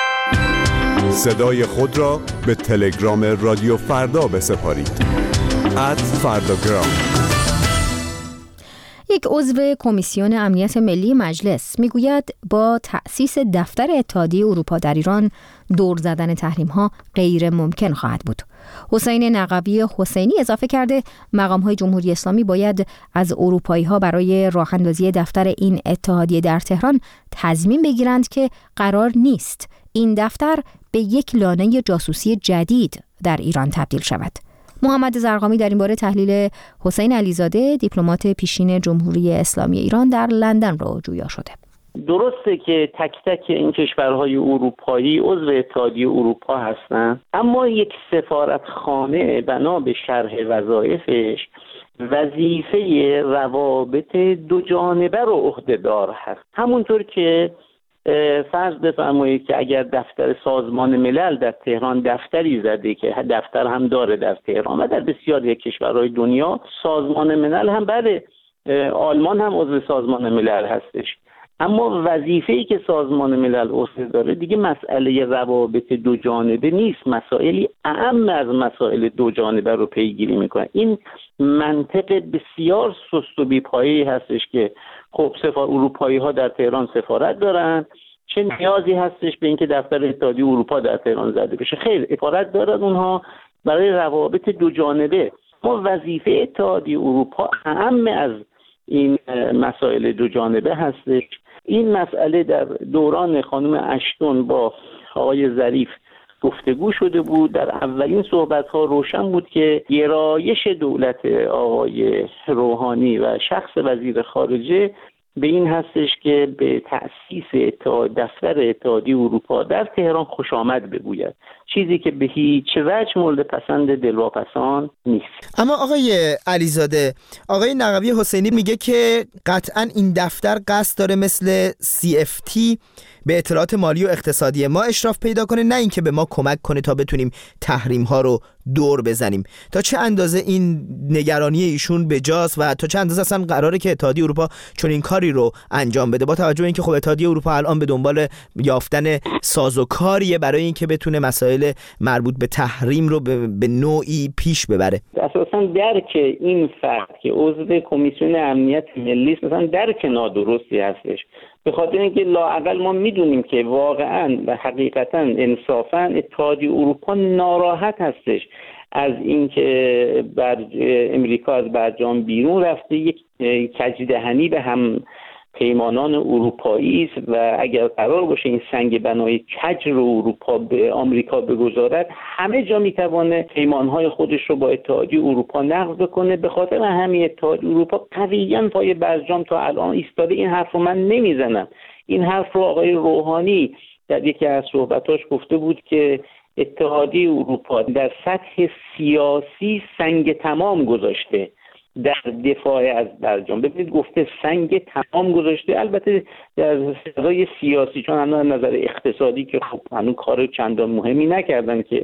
Speaker 11: صدای خود را به تلگرام رادیو فردا بسپارید. ات فرداگرام.
Speaker 1: یک عضو کمیسیون امنیت ملی مجلس میگوید با تأسیس دفتر اتحادیه اروپا در ایران دور زدن تحریم‌ها غیر ممکن خواهد بود. حسین نقوی حسینی اضافه کرده مقام‌های جمهوری اسلامی باید از اروپایی‌ها برای راه اندازی دفتر این اتحادیه در تهران تضمین بگیرند که قرار نیست این دفتر به یک لانه جاسوسی جدید در ایران تبدیل شود. محمد زرقامی در این باره تحلیل حسین علیزاده دیپلمات پیشین جمهوری اسلامی ایران در لندن را جویا شده.
Speaker 3: درسته که تک تک این کشورهای اروپایی عضو اتحادیه اروپا هستند، اما یک سفارتخانه بنا به شرح وظایفش وظیفه روابط دو جانبه رو عهده‌دار هست. همونطور که فرض بفرمایید که اگر دفتر سازمان ملل در تهران دفتری زده که دفتر هم داره در تهران و در بسیاری کشورهای دنیا، سازمان ملل هم بله، آلمان هم عضو سازمان ملل هستش، اما وظیفه‌ای که سازمان ملل عهده داره دیگه مسئله روابط دو جانبه نیست، مسائلی اعم از مسائل دو جانبه رو پیگیری میکنه. این منطق بسیار سست و بی‌پایه‌ای هستش که خب سفار اروپایی ها در تهران سفارت دارن، چه نیازی هستش به اینکه دفتر اتحادیه اروپا در تهران زده بشه؟ خیر، سفارت دارن اونها برای روابط دو جانبه. ما وظیفه اتحادیه اروپا اهم از این مسائل دو جانبه هستش. این مسئله در دوران خانم اشتون با آقای ظریف گفتگو شده بود. در اولین صحبت‌ها روشن بود که گرایش دولت آقای روحانی و شخص وزیر خارجه به این هستش که به تأسیس اتحاد دفتر اتحادیه اروپا در تهران خوش آمد بگوید، چیزی که به هیچ وجه مورد پسند دلواپسان نیست.
Speaker 15: اما آقای علیزاده، آقای نقوی حسینی میگه که قطعاً این دفتر قصد داره مثل سی اف تی به اطلاعات مالی و اقتصادی ما اشراف پیدا کنه، نه اینکه به ما کمک کنه تا بتونیم تحریم ها رو دور بزنیم. تا چه اندازه این نگرانی ایشون بجاست و تا چه اندازه اصلا قراره که اتحادیه اروپا چون این کاری رو انجام بده، با توجه به اینکه خب اتحادیه اروپا الان به دنبال یافتن سازوکاریه برای اینکه بتونه مسائل مربوط به تحریم رو به نوعی پیش ببره؟
Speaker 3: اساسا درک این فرد که عضو کمیسیون امنیت ملی است مثلا درک نادرستی هستش، به خاطر اینکه لااقل ما میدونیم که واقعا و حقیقتا انصافا اتحادیه اروپا ناراحت هستش از اینکه بر امریکا از برجام بیرون رفته، یک کجدهنی به هم پیمانان اروپایی است و اگر قرار باشه این سنگ بنای کج رو اروپا به آمریکا بگذارد، همه جا میتوانه پیمانهای خودش رو با اتحادیه اروپا نقض بکنه. به خاطر همین اتحادیه اروپا قویاً پای برجام تا الان ایستاده. این حرف رو من نمیزنم، این حرف رو آقای روحانی در یکی از صحبتاش گفته بود که اتحادیه اروپا در سطح سیاسی سنگ تمام گذاشته در دفاع از برجام. ببینید گفته سنگ تمام گذاشته، البته در سزای سیاسی، چون هنوز نظر اقتصادی که خب هنوز کار چندان مهمی نکردن که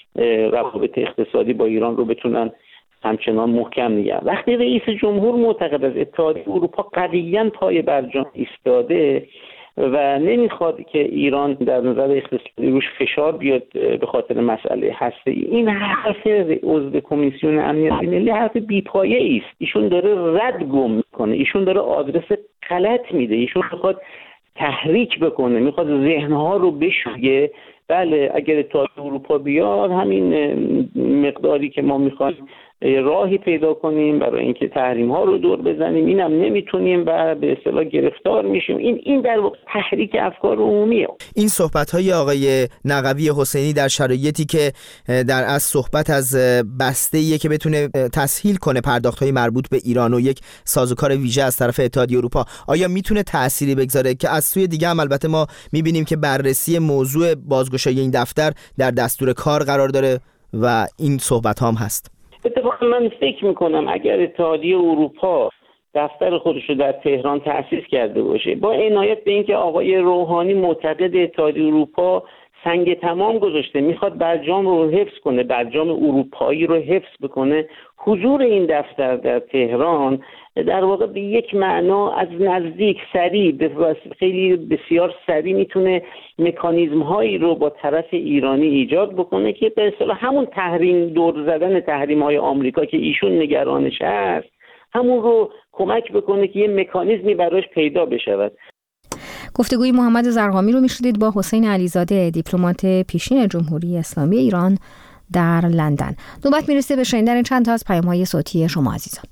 Speaker 3: روابط اقتصادی با ایران رو بتونن همچنان محکم نگه. وقتی رئیس جمهور معتقد از اتحادیه اروپا قطعاً پای برجام ایستاده و نمیخواد که ایران در نظر اقتصادی روش فشار بیاد به خاطر مسئله هسته‌ای، این حرف عضو کمیسیون امنیت ملی حرف بی‌پایه‌ای است. ایشون داره رد گم میکنه، ایشون داره آدرس غلط میده، ایشون میخواد تحریک بکنه، میخواد ذهنها رو بشویه. بله اگر اتحادیه اروپا بیاد همین مقداری که ما میخوایم راهی پیدا کنیم برای اینکه تحریم ها رو دور بزنیم، اینم نمیتونیم و به اصطلاح گرفتار میشیم. این این در واقع تحریک افکار عمومیه.
Speaker 15: این صحبت های آقای نقوی حسینی در شرایطی که در از صحبت از بسته‌ایه که بتونه تسهیل کنه پرداخت های مربوط به ایران و یک سازوکار ویژه از طرف اتحادیه اروپا، آیا میتونه تأثیری بگذاره که از سوی دیگه هم البته ما میبینیم که بررسی موضوع بازگشایی این دفتر در دستور کار قرار داره و این صحبت هم هست؟
Speaker 3: اتفاقا من فکر میکنم اگر اتحادیه اروپا دفتر خودش رو در تهران تأسیس کرده باشه، با عنایت به اینکه آقای روحانی معتقد اتحادیه اروپا سنگ تمام گذاشته، میخواد برجام رو حفظ کنه، برجام اروپایی رو حفظ بکنه، حضور این دفتر در تهران در واقع به یک معنا از نزدیک سریع، خیلی بسیار سریع میتونه مکانیزم هایی رو با طرف ایرانی ایجاد بکنه که به اصطلاح همون تحریم دور زدن تحریم های آمریکا که ایشون نگرانش هست، همون رو کمک بکنه که یه مکانیزمی براش پیدا بشود.
Speaker 1: گفتگوی محمد زرقامی رو میشنیدید با حسین علیزاده، دیپلمات پیشین جمهوری اسلامی ایران در لندن. نوبت میرسه به شنیدن چند تا از پیام‌های صوتی شما عزیزان.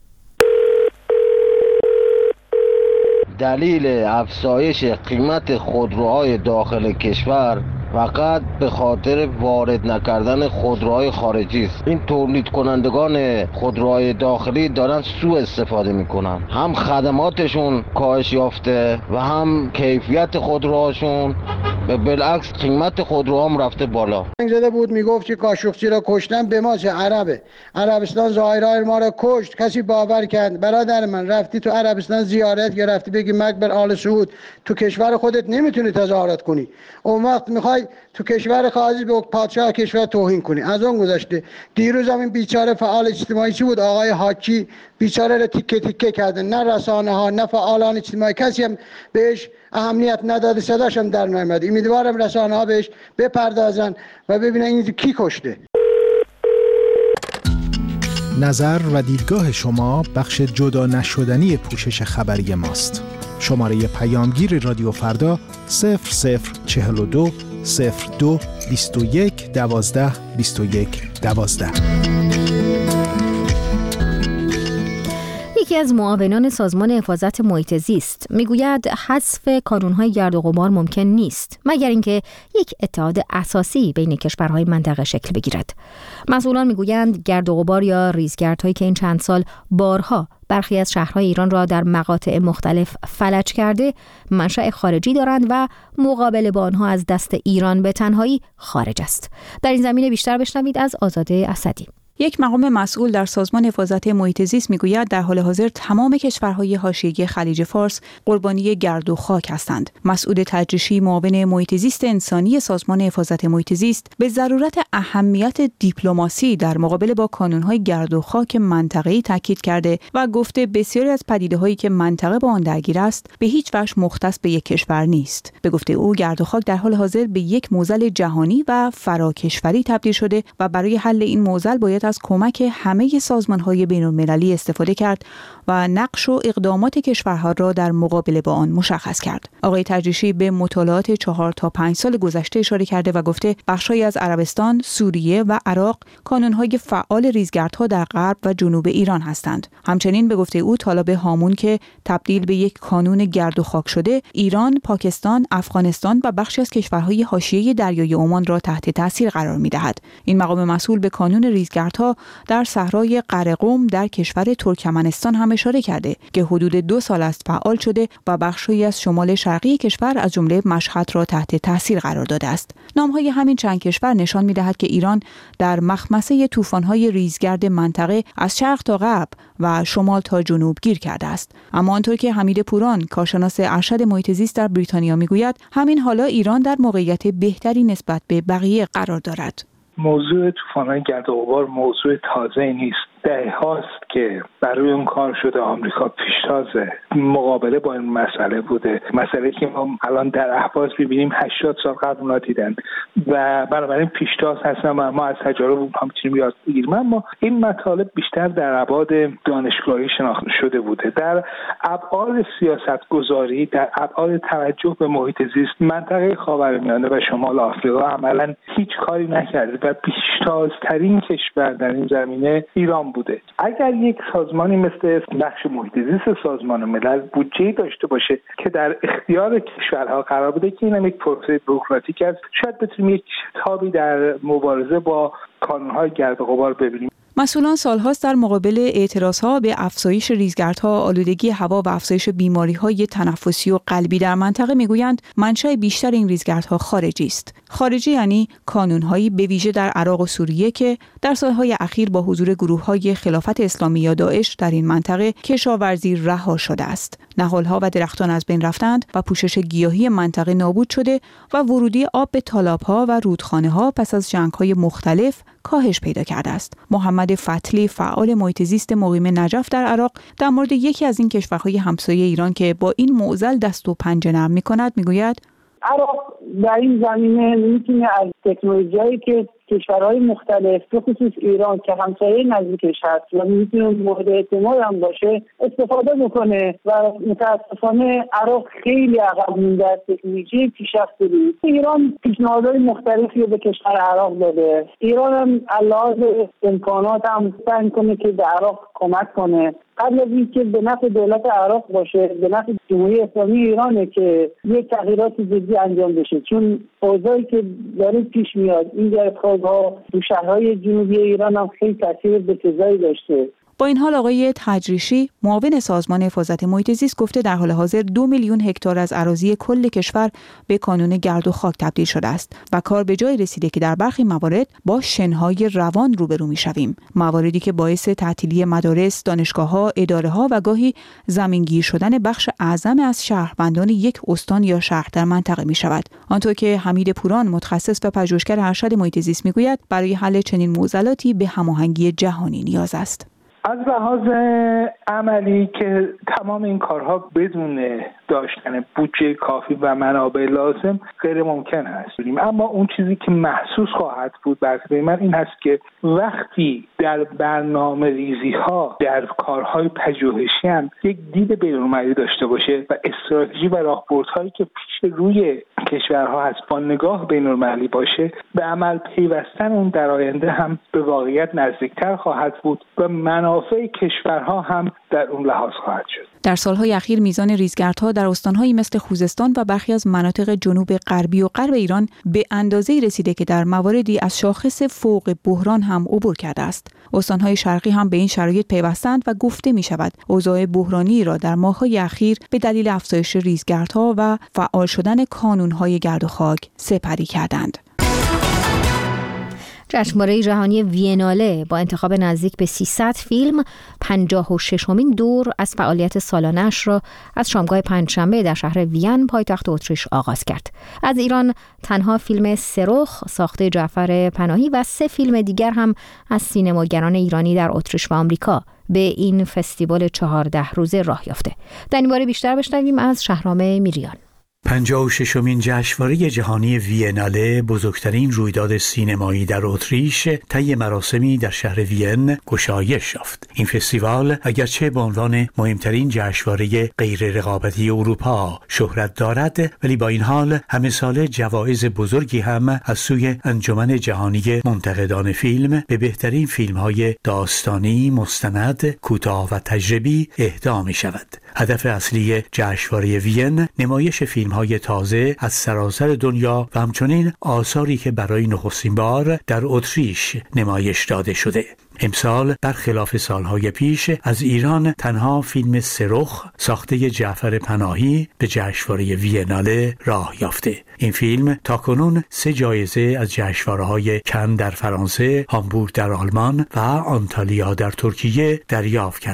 Speaker 16: دلیل افزایش قیمت خودروهای داخل کشور فقط به خاطر وارد نکردن خودروهای خارجی است. این تولید کنندگان خودروهای داخلی دارن سوء استفاده میکنن، هم خدماتشون کاهش یافته و هم کیفیت خودروهاشون، به بالعکس قیمت خودروها هم رفته بالا.
Speaker 17: زده بود میگفت که کاشقچی را کشتن، به ما چه عربه، عربستان ظاهرای ما را کشت، کسی باور کرد؟ برادر من رفتی تو عربستان زیارت یا رفتی بگی مقبر آل سعود، تو کشور خودت نمیتونی تظاهرات کنی، اون وقت میخوای تو کشور خارجی به پادشاه کشور توهین کنی. از اون گذشته دیروز هم این بیچاره فعال اجتماعی چی بود، آقای حاجی، بیچاره را تیکه تیکه کردن، نه رسانه ها نه فعالان اجتماعی کسی هم بهش اهمیت نداده، صداش هم در نیامد. امیدوارم رسانه ها بهش بپردازن و ببینن این کی کشته.
Speaker 14: نظر و دیدگاه شما بخش جدا نشدنی پوشش خبری ماست. شماره پیامگیر رادیو فردا صفر صفر چهل و دو صفر دو بیست و یک دوازده بیست و یک دوازده.
Speaker 1: یکی از معاونان سازمان حفاظت محیط زیست میگوید حذف کانون‌های گرد و غبار ممکن نیست مگر اینکه یک اتحاد اساسی بین کشورهای منطقه شکل بگیرد. مسئولان میگویند گرد و غبار یا ریزگردهایی که این چند سال بارها برخی از شهرهای ایران را در مقاطع مختلف فلج کرده منشأ خارجی دارند و مقابله با آنها از دست ایران به تنهایی خارج است. در این زمینه بیشتر بشنوید از آزاده اسدی.
Speaker 18: یک مقام مسئول در سازمان حفاظت محیط زیست میگوید در حال حاضر تمام کشورهای حاشیه‌ای خلیج فارس قربانی گرد و خاک هستند. مسئول تجریشی معاون محیط زیست انسانی سازمان حفاظت محیط زیست به ضرورت اهمیت دیپلماسی در مقابله با کانون‌های گرد و خاک منطقه‌ای تاکید کرده و گفته بسیاری از پدیده‌هایی که منطقه با آن درگیر است به هیچ وجه مختص به یک کشور نیست. به گفته او گرد و خاک در حال حاضر به یک معضل جهانی و فراکشوری تبدیل شده و برای حل این معضل باید از کمک همه سازمان‌های بین‌المللی استفاده کرد و نقش و اقدامات کشورها را در مقابله با آن مشخص کرد. آقای تجریشی به مطالعات چهار تا پنج سال گذشته اشاره کرده و گفته بخش‌هایی از عربستان، سوریه و عراق کانون‌های فعال ریزگردها در غرب و جنوب ایران هستند. همچنین به گفته او تالاب هامون که تبدیل به یک کانون گرد و خاک شده، ایران، پاکستان، افغانستان و بخشی از کشورهای حاشیه دریای عمان را تحت تاثیر قرار می‌دهد. این مقام مسئول به کانون ریزگردها در صحرای قرقم در کشور ترکمنستان هم اشاره کرده که حدود دو سال است فعال شده و بخشی از شمال شرقی کشور از جمله مشهد را تحت تاثیر قرار داده است. نام‌های همین چند کشور نشان می‌دهد که ایران در مخمسه طوفان‌های ریزگرد منطقه از شرق تا غرب و شمال تا جنوب گیر کرده است. اما آنطور که حمید پوران، کارشناس ارشد محیط زیست در بریتانیا میگوید، همین حالا ایران در موقعیت بهتری نسبت به بقیه قرار دارد.
Speaker 12: موضوع طوفان‌های گرد و غبار موضوع تازه نیست. دهه هاست که برای اون کار شده. آمریکا پیشتاز مقابله با این مسئله بوده، مسئله که ما الان در اهواز می‌بینیم هشتاد سال قبل اونا دیدن و بنابراین پیشتاز هستن و ما از تجارب اونها می‌تونیم یاد بگیریم. اما این مطالب بیشتر در ابعاد دانشگاهی شناخته شده بوده، در ابعاد سیاست‌گذاری، در ابعاد توجه به محیط زیست. منطقه خاورمیانه و شمال آفریقا عملاً هیچ کاری نکرده و پیشتازترین کشور در این زمینه ایران بوده. اگر یک سازمانی مثل بخش محیط زیست سازمان ملل بودجه‌ای داشته باشه که در اختیار کشورها قرار بده که اینم یک پروسه بوروکراتیک است، شاید بتونیم یک شتابی در مبارزه با کانون‌های گرد و غبار ببینیم.
Speaker 18: مسئولان سالهاست در مقابل اعتراضها به افزایش ریزگردها، آلودگی هوا و افزایش بیماری‌های تنفسی و قلبی در منطقه میگویند منشأ بیشتر این ریزگردها خارجی است. خارجی یعنی کانون‌هایی به ویژه در عراق و سوریه که در سالهای اخیر با حضور گروه‌های خلافت اسلامی یا داعش در این منطقه کشاورزی رها شده است. نهال‌ها و درختان از بین رفتند و پوشش گیاهی منطقه نابود شده و ورودی آب به تالاب‌ها و رودخانه‌ها پس از جنگ‌های مختلف کاهش پیدا کرده است. محمد فتلی فعال محیط زیست مقیم نجف در عراق در مورد یکی از این کشورهای همسایه ایران که با این معضل دست و پنجه نرم می‌کند میگوید
Speaker 10: عراق در این زمینه میتونه از تکنولوژیایی که کشورهای مختلف به خصوص ایران که همسایه نزدیکش هست و میتونه مورد اعتماد هم باشه استفاده بکنه و متاسفانه عراق خیلی عقب مونده از تکنولوژی پیشرفته بود. ایران پیشنهادهای مختلفی به کشور عراق داده. ایران هم علاوه امکانات هم سعی کنه که به عراق کمک کنه. قبل از اینکه به نفع دولت عراق باشه، به نفع جمهوری اسلامی ایرانه که یک تغییرات جدی انجام بشه، چون اوضاعی که داره پیش میاد این گردها تو شهرهای جنوبی ایران هم خیلی تاثیر بسزایی داشته.
Speaker 18: با این حال آقای تجریشی معاون سازمان حفاظت محیط زیست گفته در حال حاضر دو میلیون هکتار از اراضی کل کشور به کانون گرد و خاک تبدیل شده است و کار به جای رسیده که در برخی موارد با شنهای روان روبرو می‌شویم، مواردی که باعث تعطیلی مدارس، دانشگاه‌ها، اداره‌ها و گاهی زمینگیر شدن بخش اعظم از شهروندان یک استان یا شهر در منطقه می‌شود. آنطور که حمید پوران متخصص و پژوهشگر ارشد محیط زیست می‌گوید برای حل چنین معضلاتی به هماهنگی جهانی نیاز است.
Speaker 12: از لحاظ عملی که تمام این کارها بدون داشتن بودجه کافی و منابع لازم غیر ممکن هست، اما اون چیزی که محسوس خواهد بود برای من این هست که وقتی در برنامه ریزی ها در کارهای پژوهشی هم یک دید بین‌المللی داشته باشه و استراتژی و راهبردهایی که پیش روی کشورها هست با نگاه بین‌المللی باشه، به عمل پیوستن اون در آینده هم به واقعیت نزدیکتر خواهد بود و منافع کشورها هم در اون لحاظ خواهد شد.
Speaker 18: در سالهای اخیر میزان ریزگردها در استان‌هایی مثل خوزستان و برخی از مناطق جنوب غربی و غرب ایران به اندازه‌ای رسیده که در مواردی از شاخص فوق بحران هم عبور کرده است. استان‌های شرقی هم به این شرایط پیوستند و گفته می‌شود اوضاع بحرانی را در ماه‌های اخیر به دلیل افزایش ریزگردها و فعال شدن کانون‌های گرد و خاک سپری کردند.
Speaker 1: جشنواره جهانی ویناله با انتخاب نزدیک به سیصد فیلم پنجاه و ششمین دور از فعالیت سالانه‌اش را از شامگاه پنجشنبه در شهر وین پایتخت اتریش آغاز کرد. از ایران تنها فیلم سرخ ساخته جعفر پناهی و سه فیلم دیگر هم از سینماگران ایرانی در اتریش و آمریکا به این فستیوال چهارده روزه راه یافته. در این باره بیشتر بشنویم از شهرام میریان.
Speaker 19: پنجاه و ششمین جشنواره جهانی ویناله بزرگترین رویداد سینمایی در اتریش طی مراسمی در شهر وین گشایش یافت. این فستیوال اگرچه به عنوان مهمترین جشنواره غیر رقابتی اروپا شهرت دارد، ولی با این حال همه ساله جوایز بزرگی هم از سوی انجمن جهانی منتقدان فیلم به بهترین فیلم‌های داستانی، مستند، کوتاه و تجربی اهدا می شود. هدف اصلی جشنواره وین نمایش فیلم‌های تازه از سراسر دنیا و همچنین آثاری که برای نخستین بار در اتریش نمایش داده شده. امسال برخلاف سالهای پیش از ایران تنها فیلم سرخ ساخته جعفر پناهی به جشنواره ویناله راه یافته. این فیلم تاکنون سه جایزه از جشنواره‌های کن در فرانسه، هامبورگ در آلمان و آنتالیا در ترکیه دریافت کرده.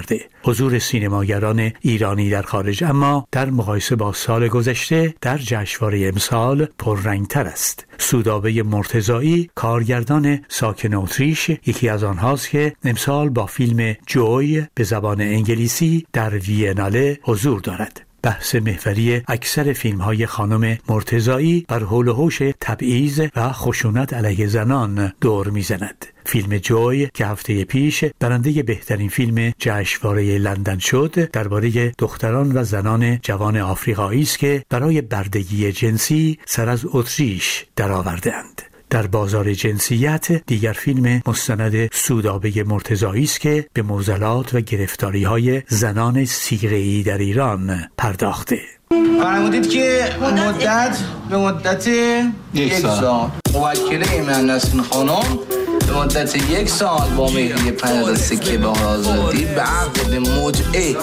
Speaker 19: حضور سینماگران ایرانی در خارج اما در مقایسه با سال گذشته در جشنواره امسال پررنگتر است. سودابه مرتضایی کارگردان ساکن اتریش یکی از آنهاست که امسال با فیلم جوی به زبان انگلیسی در ویناله حضور دارد. بحث محوری اکثر فیلم‌های خانم مرتضایی بر حول و حوش تبعیض و خشونت علیه زنان دور می‌زند. فیلم جوی که هفته پیش برنده بهترین فیلم جشنواره لندن شد، درباره دختران و زنان جوان آفریقایی است که برای بردگی جنسی سر از اتریش درآورده‌اند. در بازار جنسیت دیگر فیلم مستند سودابه مرتضایی است که به معضلات و گرفتاری‌های زنان صیغه‌ای در ایران پرداخته.
Speaker 20: فرمودید که مدت به مدت یک سال موکل ایمن نسرین خانم به مدت یک سال با مهریه پنج سکه به آزادی به عقد متعه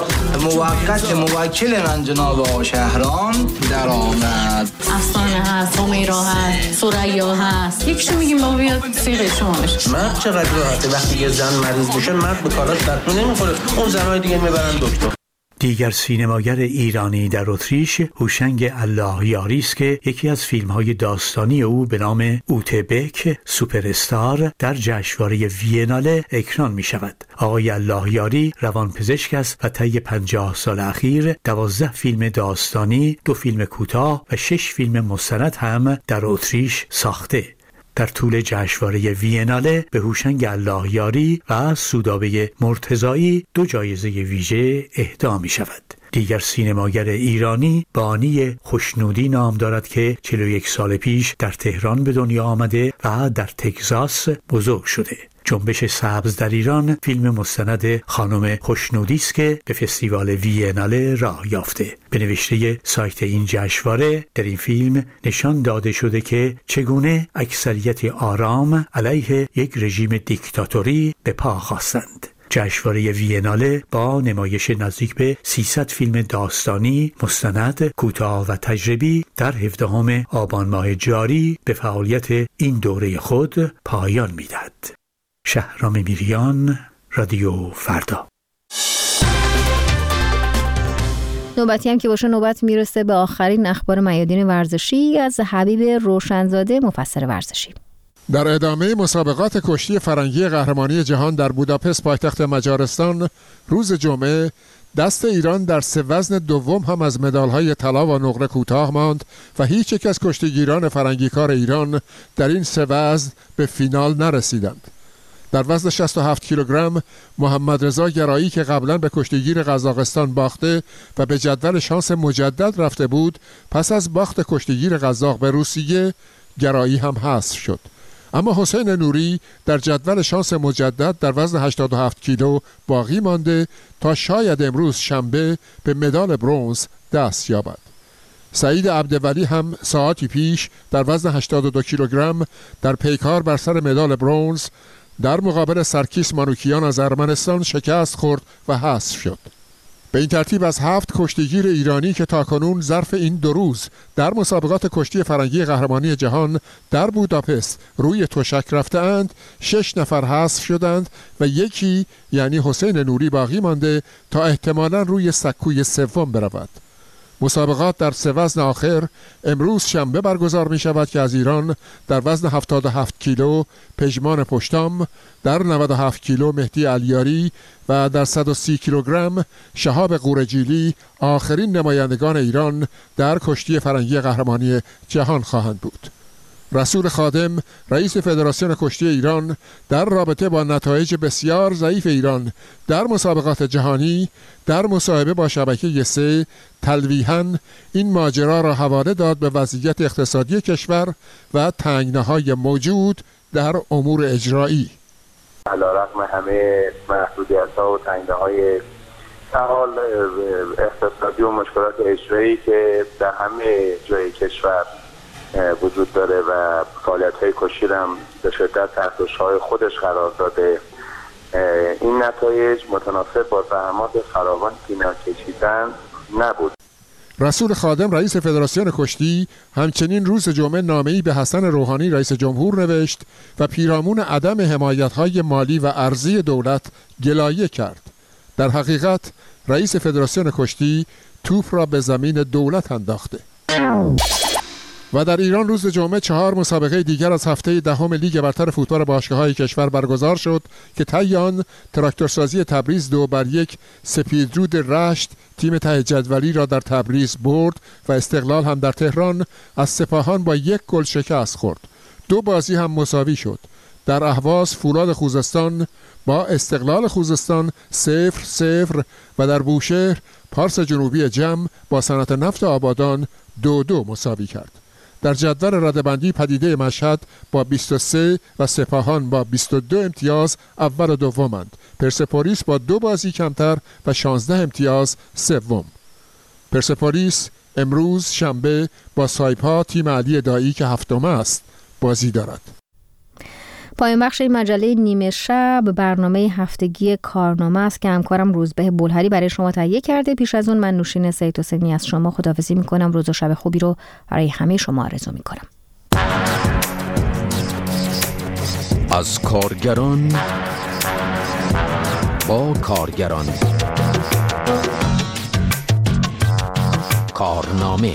Speaker 20: موقت موکل من جناب آقا شهرام در آمد.
Speaker 21: افسانه هست، همیرا هست، ثریا هست، یکشو میگیم با بیاد سیغه شما بشه.
Speaker 20: مرد چقدر راحته وقتی یه زن مریض بشه مرد به کاراش دستور نمیخوره، اون زنهای دیگه میبرن دکتر.
Speaker 19: دیگر سینماگر ایرانی در اتریش هوشنگ الله یاری است که یکی از فیلم‌های داستانی او به نام اوتبک سوپر استار در جشنواره ویناله اکران می‌شود. آقای الله یاری روانپزشک است و طی پنجاه سال اخیر دوازده فیلم داستانی، دو فیلم کوتاه و شش فیلم مستند هم در اتریش ساخته. در طول جشنواره ویناله به هوشنگ الله یاری و سودابه مرتضایی دو جایزه ویژه اهدا می شود. دیگر سینماگر ایرانی بانی خوشنودی نام دارد که چهل و یک سال پیش در تهران به دنیا آمده و در تگزاس بزرگ شده. جنبش سبز در ایران فیلم مستند خانم خوشنودی است که به فستیوال ویناله راه یافته. به نوشته سایت این جشنواره در این فیلم نشان داده شده که چگونه اکثریت آرام علیه یک رژیم دیکتاتوری به پا خواستند. جشنواره ویناله با نمایش نزدیک به سیصد فیلم داستانی، مستند، کوتاه و تجربی در هفدهم آبان ماه جاری به فعالیت این دوره خود پایان می‌دهد. شهرام میریان، رادیو فردا.
Speaker 1: نوبتی هم که باشه نوبت میرسه به آخرین اخبار میادین ورزشی از حبیب روشنزاده، مفسر ورزشی.
Speaker 22: در ادامه مسابقات کشتی فرنگی قهرمانی جهان در بوداپست پایتخت مجارستان روز جمعه دست ایران در سه وزن دوم هم از مدال‌های طلا و نقره کوتاه ماند و هیچ یک از کشتیگیران فرنگیکار ایران در این سه وزن به فینال نرسیدند. در وزن شصت و هفت کیلوگرم محمد رضا گرایی که قبلا به کشتیگیر قزاقستان باخته و به جدول شانس مجدد رفته بود، پس از باخت کشتیگیر قزاق به روسیه گرایی هم حذف شد. اما حسین نوری در جدول شانس مجدد در وزن هشتاد و هفت کیلو باقی مانده تا شاید امروز شنبه به مدال برنز دست یابد. سعید عبدولی هم ساعتی پیش در وزن هشتاد و دو کیلوگرم در پیکار بر سر مدال برنز در مقابل سرکیس مانوکیان از ارمنستان شکست خورد و حذف شد. به این ترتیب از هفت کشتیگیر ایرانی که تاکنون ظرف این دو روز در مسابقات کشتی فرنگی قهرمانی جهان در بوداپست روی تشک رفته‌اند، شش نفر حذف شدند و یکی یعنی حسین نوری باقی مانده تا احتمالاً روی سکوی سوم برود. مسابقات در سه وزن آخر امروز شنبه برگزار می شود که از ایران در وزن هفتاد و هفت کیلو پژمان پشتام، در نود و هفت کیلو مهدی علیاری و در صد و سی کیلوگرم شهاب قورجیلی آخرین نمایندگان ایران در کشتی فرنگی قهرمانی جهان خواهند بود. رسول خادم رئیس فدراسیون کشتی ایران در رابطه با نتایج بسیار ضعیف ایران در مسابقات جهانی در مصاحبه با شبکه سه تلویحاً این ماجرا را حواله داد به وضعیت اقتصادی کشور و تنگناهای موجود در امور اجرایی.
Speaker 23: علیرغم همه محدودیت‌ها و تنگناهای حال اقتصادی و مشکلات اجرایی که در همه جای کشور وجود داره و فعالیت‌های کشتی هم به شدت تحت شعاع خودش قرار داده، این نتایج متناسب با زحمات فراوان که اینا کشیدن نبود.
Speaker 22: رسول خادم رئیس فدراسیون کشتی همچنین روز جمعه نامه‌ای به حسن روحانی رئیس جمهور نوشت و پیرامون عدم حمایت‌های مالی و ارزی دولت گلایه کرد. در حقیقت رئیس فدراسیون کشتی توپ را به زمین دولت انداخته. و در ایران روز جمعه چهار مسابقه دیگر از هفته دهم لیگ برتر فوتبال باشگاه‌های کشور برگزار شد که طی آن تراکتورسازی تبریز دو بر یک سپیدرود رشت تیم ته جدولی را در تبریز برد و استقلال هم در تهران از سپاهان با یک گل شکست خورد. دو بازی هم مساوی شد. در اهواز فولاد خوزستان با استقلال خوزستان صفر صفر و در بوشهر پارس جنوبی جم با صنعت نفت آبادان دو دو مساوی کرد. در جدول رده‌بندی پدیده مشهد با بیست و سه و سپاهان با بیست و دو امتیاز اول و دومند. پرسپولیس با دو بازی کمتر و شانزده امتیاز سوم. پرسپولیس امروز شنبه با سایپا تیم علی دایی که هفتم است بازی دارد.
Speaker 1: پایان بخش این مجله نیمه شب برنامه هفتگی کارنامه است که همکارم روزبه بلهری برای شما تهیه کرده. پیش از اون من نوشین سید حسینی از شما خداحافظی میکنم. روز و شب خوبی رو برای همه شما آرزو میکنم.
Speaker 2: از کارگران با کارگران، کارنامه.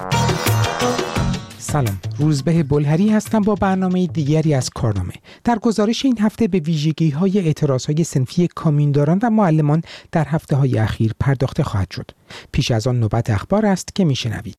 Speaker 7: سلام، روزبه بلهری هستم با برنامه دیگری از کارنامه. در گزارش این هفته به ویژگی‌های اعتراض‌های صنفی کامیونداران و معلمان در هفته‌های اخیر پرداخته خواهد شد. پیش از آن نوبت اخبار است که میشنوید.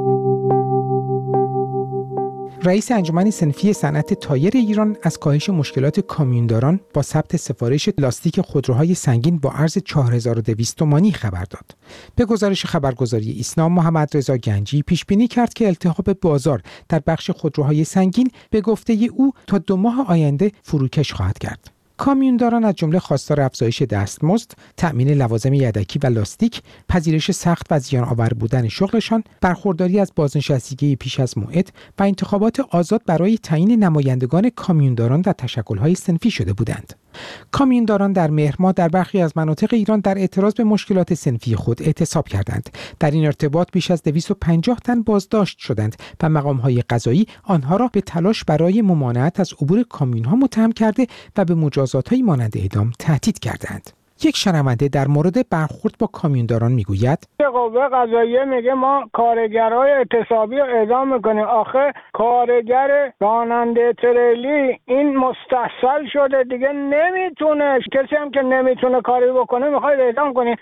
Speaker 7: رئیس انجمن صنفی صنعت تایر ایران از کاهش مشکلات کامیونداران با ثبت سفارش لاستیک خودروهای سنگین با عرض چهار هزار و دویست تومانی خبر داد. به گزارش خبرگزاری ایسنا، محمد رضا گنجی پیش بینی کرد که التهاب بازار در بخش خودروهای سنگین به گفته او تا دو ماه آینده فروکش خواهد کرد. کامیونداران از جمله خواستار افزایش دستمزد، تأمین لوازم یدکی و لاستیک، پذیرش سخت و زیان آور بودن شغلشان، برخورداری از بازنشستگی پیش از موعد و انتخابات آزاد برای تعیین نمایندگان کامیونداران در تشکل‌های صنفی شده بودند. کامیونداران در مهر ماه در برخی از مناطق ایران در اعتراض به مشکلات صنفی خود اعتصاب کردند. در این ارتباط بیش از دویست و پنجاه تن بازداشت شدند و مقام‌های قضایی آنها را به تلاش برای ممانعت از عبور کامیون‌ها متهم کرده و به مجازات‌های مانند اعدام تهدید کردند. یک شنونده در مورد برخورد با کامیونداران میگوید:
Speaker 8: قوه قضاییه میگه ما کارگرای اعتصابی رو اعدام میکنیم. آخه کارگر راننده تریلی این مستحصل شده دیگه، نمیتونه. کسی هم که نمیتونه کاری بکنه میخواد اعدام کنه.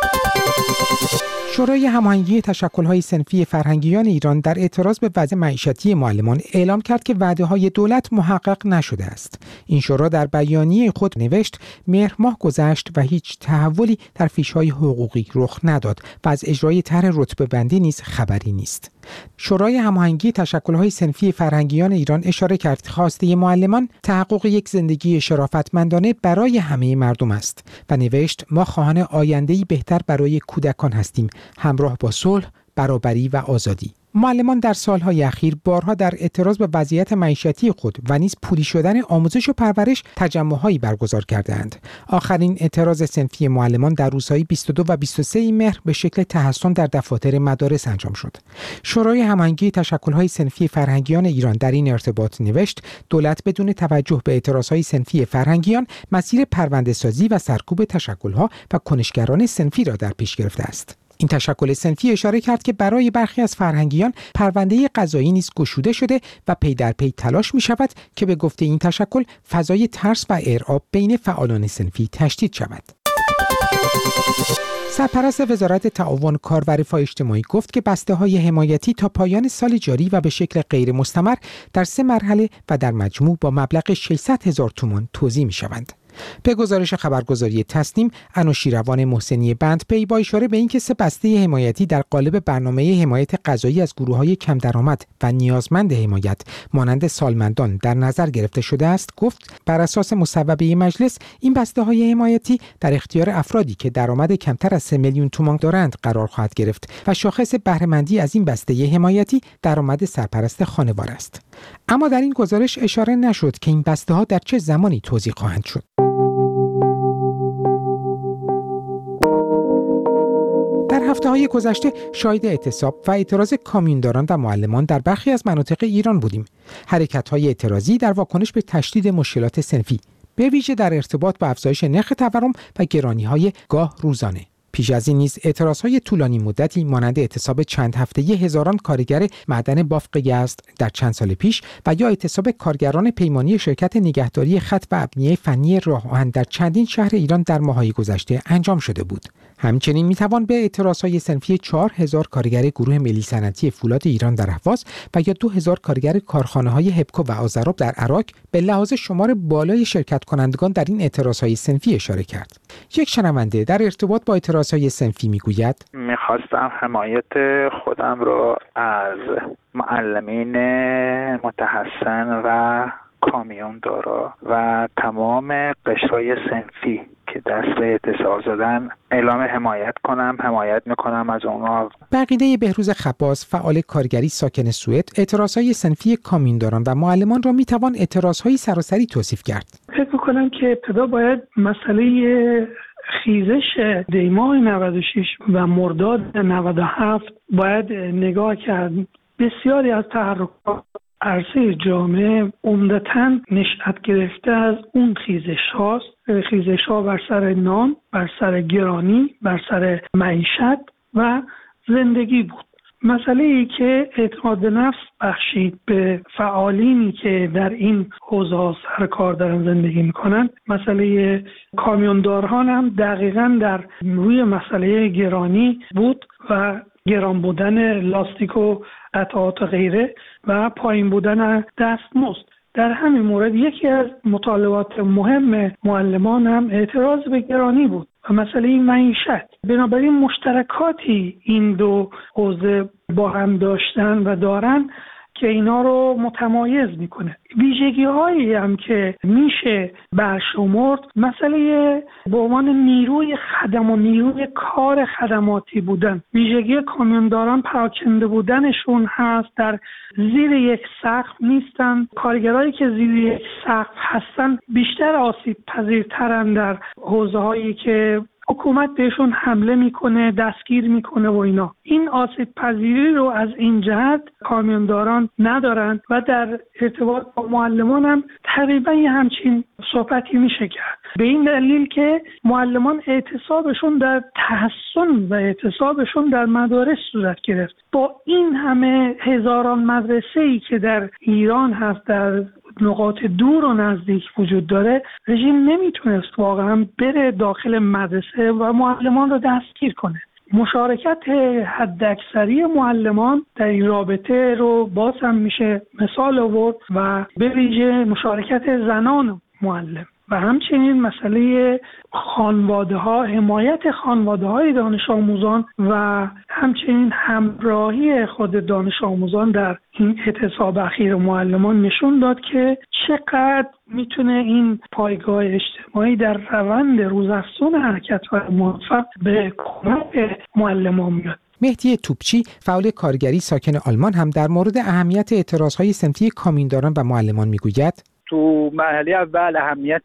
Speaker 7: شورای هماهنگی تشکل‌های صنفی فرهنگیان ایران در اعتراض به وضع معیشتی معلمان اعلام کرد که وعده‌های دولت محقق نشده است. این شورا در بیانیه خود نوشت: مهر ماه گذشت و هیچ تحولی در فیش‌های حقوقی رخ نداد و از اجرای طرح رتبه‌بندی نیز خبری نیست. شورای هماهنگی تشکل‌های صنفی فرهنگیان ایران اشاره کرد خواسته معلمان تحقق یک زندگی شرافتمندانه برای همه مردم است و نوشت: ما خواهان آینده‌ای بهتر برای کودکان هستیم، همراه با صلح، برابری و آزادی. معلمان در سالهای اخیر بارها در اعتراض به وضعیت معیشتی خود و نیز پولی شدن آموزش و پرورش تجمع‌هایی برگزار کردند. آخرین اعتراض صنفی معلمان در روزهای بیست و دو و بیست و سه مهر به شکل تحصن در دفاتر مدارس انجام شد. شورای هماهنگی تشکل‌های صنفی فرهنگیان ایران در این ارتباط نوشت: دولت بدون توجه به اعتراضهای صنفی فرهنگیان مسیر پرونده‌سازی و سرکوب تشکل‌ها و کنشگران صنفی را در پیش گرفته است. این تشکل صنفی اشاره کرد که برای برخی از فرهنگیان پرونده قضایی نیز گشوده شده و پی در پی تلاش می شود که به گفته این تشکل فضای ترس و ارعاب بین فعالان صنفی تشدید شود. سرپرست وزارت تعاون کار و رفاه اجتماعی گفت که بسته‌های حمایتی تا پایان سال جاری و به شکل غیر مستمر در سه مرحله و در مجموع با مبلغ ششصد هزار تومان توزیع می‌شوند. به گزارش خبرگزاری تصنیم، انوشیروان محسنی بندپی با اشاره به اینکه سه بسته حمایتی در قالب برنامه حمایت غذایی از گروه‌های کم درآمد و نیازمند حمایت مانند سالمندان در نظر گرفته شده است، گفت بر اساس مصوبه مجلس این بسته‌های حمایتی در اختیار افرادی که درآمد کمتر از سه میلیون تومان دارند قرار خواهد گرفت و شاخص بهره‌مندی از این بسته حمایتی درآمد سرپرست خانوار است. اما در این گزارش اشاره نشد که این بسته‌ها در چه زمانی توزیع خواهند شد. در هفته‌های گذشته شاهد اعتصاب و اعتراض کامیونداران و معلمان در برخی از مناطق ایران بودیم. حرکت‌های اعتراضی در واکنش به تشدید مشکلات صنفی به ویژه در ارتباط با افزایش نرخ تورم و گرانی‌های گاه روزانه. پیش از این نیز اعتراضهای طولانی مدتی مانند اعتصاب چند هفته‌ای هزاران کارگر معدن بافق یزد در چند سال پیش و یا اعتصاب کارگران پیمانی شرکت نگهداری خط و ابنیه فنی راه آهن در چندین شهر ایران در ماه‌های گذشته انجام شده بود. همچنین میتوان به اعتراضهای صنفی چهار هزار کارگر گروه ملی صنعتی فولاد ایران در اهواز و یا دو هزار کارگر کارخانه‌های هپکو و آذراب در عراق به لحاظ شمار بالای شرکت کنندگان در این اعتراضهای صنفی اشاره کرد. یک شنونده در ارتباط با اعتراضهای صنفی میگوید:
Speaker 4: میخواستم حمایت خودم رو از معلمین متحسن و کامیون دارا و تمام قشرهای صنفی که دست به اعتصاب زدن اعلام حمایت کنم حمایت میکنم از اونها.
Speaker 7: بقیده بهروز خباس، فعال کارگری ساکن سوئد، اعتراضهای صنفی کامیونداران و معلمان را میتوان اعتراضهای سراسری توصیف کرد.
Speaker 5: فکر میکنم که ابتدا باید مسئله خیزش دیماه نود و شش و مرداد نود و هفت باید نگاه کرد. بسیاری از تحرکات عرصه جامعه عمدتاً نشأت گرفته از اون خیزش هاست. خیزش ها بر سر نان، بر سر گرانی، بر سر معیشت و زندگی بود. مسئله ای که اعتماد به نفس بخشید به فعالینی که در این حوزه سر کار دارن زندگی میکنن. مسئله کامیونداران هم دقیقاً در روی مسئله گرانی بود و گران بودن لاستیک و قطعات و غیره و پایین بودن دستمزد. در همین مورد یکی از مطالبات مهم معلمان هم اعتراض به گرانی بود و مسئله این معیشت. بنابراین مشترکاتی این دو حوزه با هم داشتن و دارن که اینا رو متمایز میکنه. ویژگی هایی هم که میشه برشمرد مسئله به عنوان نیروی خدم و نیروی کار خدماتی بودن. ویژگی کامیونداران پراکنده بودنشون هست، در زیر یک سقف نیستن. کارگرایی که زیر یک سقف هستن بیشتر آسیب پذیرترن در حوزه هایی که حکومت بهشون حمله میکنه، دستگیر میکنه و اینا. این آسیب پذیری رو از این جهت کامیونداران ندارن و در ارتباط با معلمان هم تقریبا یه همچین صحبتی میشه کرد. به این دلیل که معلمان اعتصابشون در تحسن و اعتصابشون در مدارس صورت گرفت. با این همه هزاران مدرسه‌ای که در ایران هست، در نقاط دور و نزدیک وجود داره، رژیم نمیتونست واقعا بره داخل مدرسه و معلمان رو دستگیر کنه. مشارکت حداکثری معلمان در این رابطه رو باز هم میشه مثال آورد و به ویژه مشارکت زنان معلم و همچنین مسئله خانواده ها، حمایت خانواده های دانش آموزان و همچنین همراهی خود دانش آموزان در این اعتصاب اخیر معلمان نشون داد که چقدر میتونه این پایگاه اجتماعی در روند روزافزون حرکت‌های موفق به کمک معلمان میاد.
Speaker 7: مهدی توپچی، فعال کارگری ساکن آلمان، هم در مورد اهمیت اعتراضهای صنفی کامیونداران و معلمان میگوید:
Speaker 9: تو مرحله اول اهمیت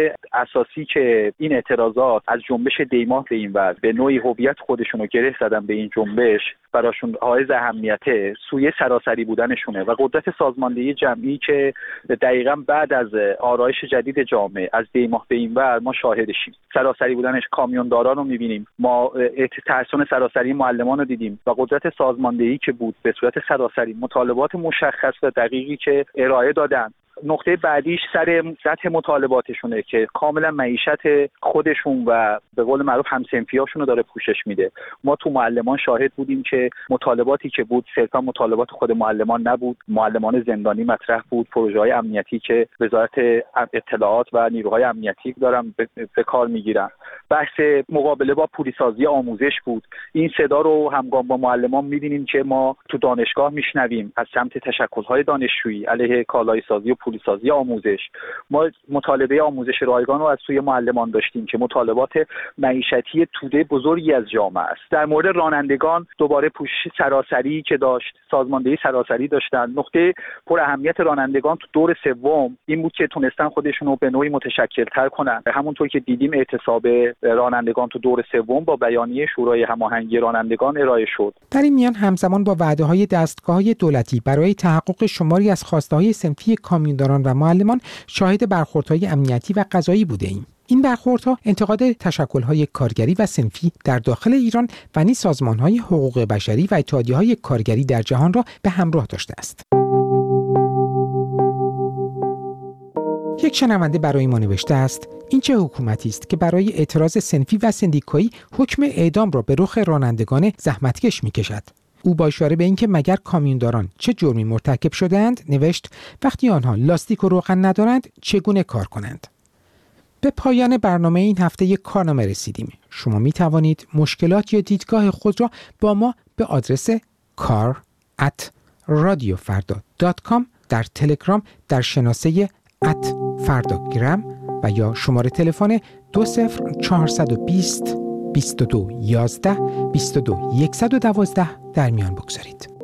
Speaker 9: اساسی که این اعتراضات از جنبش دیماه به این ور به نوعی هویت خودشون رو گره زدن به این جنبش براشون حائز اهمیته، سویه سراسری بودنشونه و قدرت سازماندهی جمعی که دقیقاً بعد از آرایش جدید جامعه از دیماه به این ور ما شاهدشیم. سراسری بودنش کامیونداران رو می‌بینیم، ما تحسن سراسری معلمان رو دیدیم و قدرت سازماندهی که بود به صورت سراسری، مطالبات مشخص و دقیقی که ارائه دادن. نقطه بعدیش سر سطح مطالباتشونه که کاملا معیشت خودشون و به قول معروف همسنفیاشون رو داره پوشش میده. ما تو معلمان شاهد بودیم که مطالباتی که بود صرفا مطالبات خود معلمان نبود، معلمان زندانی مطرح بود، پروژه‌های امنیتی که وزارت اطلاعات و نیروهای امنیتی دارن به کار میگیرن، بحث مقابله با پولیسازی آموزش بود. این صدا رو همگام با معلمان می‌بینیم که ما تو دانشگاه میشنویم از سمت تشکل‌های دانشجویی علیه کالای سازی و پولیسازی آموزش. ما مطالبه آموزش رایگان رو از سوی معلمان داشتیم که مطالبات معیشتی توده بزرگی از جامعه است. در مورد رانندگان دوباره پوشش سراسری که داشت، سازماندهی سراسری داشتن. نقطه پر اهمیت رانندگان تو دور سوم این بود که تونستن خودشون رو به نوعی متشکل‌تر کنن. همونطور که دیدیم اعتصاب رانندگان تو دور سوم با بیانیه شورای هماهنگی رانندگان ارائه شد.
Speaker 7: در این میان همزمان با وعده‌های دستگاه‌های دولتی برای تحقق شماری از خواسته‌های صنفی کامیونداران و معلمان شاهد برخوردهای امنیتی و قضایی بوده‌ایم. این برخوردها انتقاد تشکل‌های کارگری و صنفی در داخل ایران و نیز سازمان‌های حقوق بشری و اتحادیه‌های کارگری در جهان را به همراه داشته است. یک شنونده برای ما نوشته است: این چه حکومتی است که برای اعتراض صنفی و سندیکایی حکم اعدام را به رخ رانندگان زحمتکش می‌کشد؟ او با اشاره به اینکه مگر کامیونداران چه جرمی مرتکب شده‌اند نوشت: وقتی آنها لاستیک و روغن ندارند چگونه کار کنند؟ به پایان برنامه این هفته یک کارنامه رسیدیم. شما می توانید مشکلات یا دیدگاه خود را با ما به آدرس کار ات رادیو فردا دات کام در تلگرام در شناسه ات فرداگرام و یا شماره تلفن دو صفر چهارصد و بیست بیست و دو یازده بیست و دو صد و دوازده در میان بگذارید.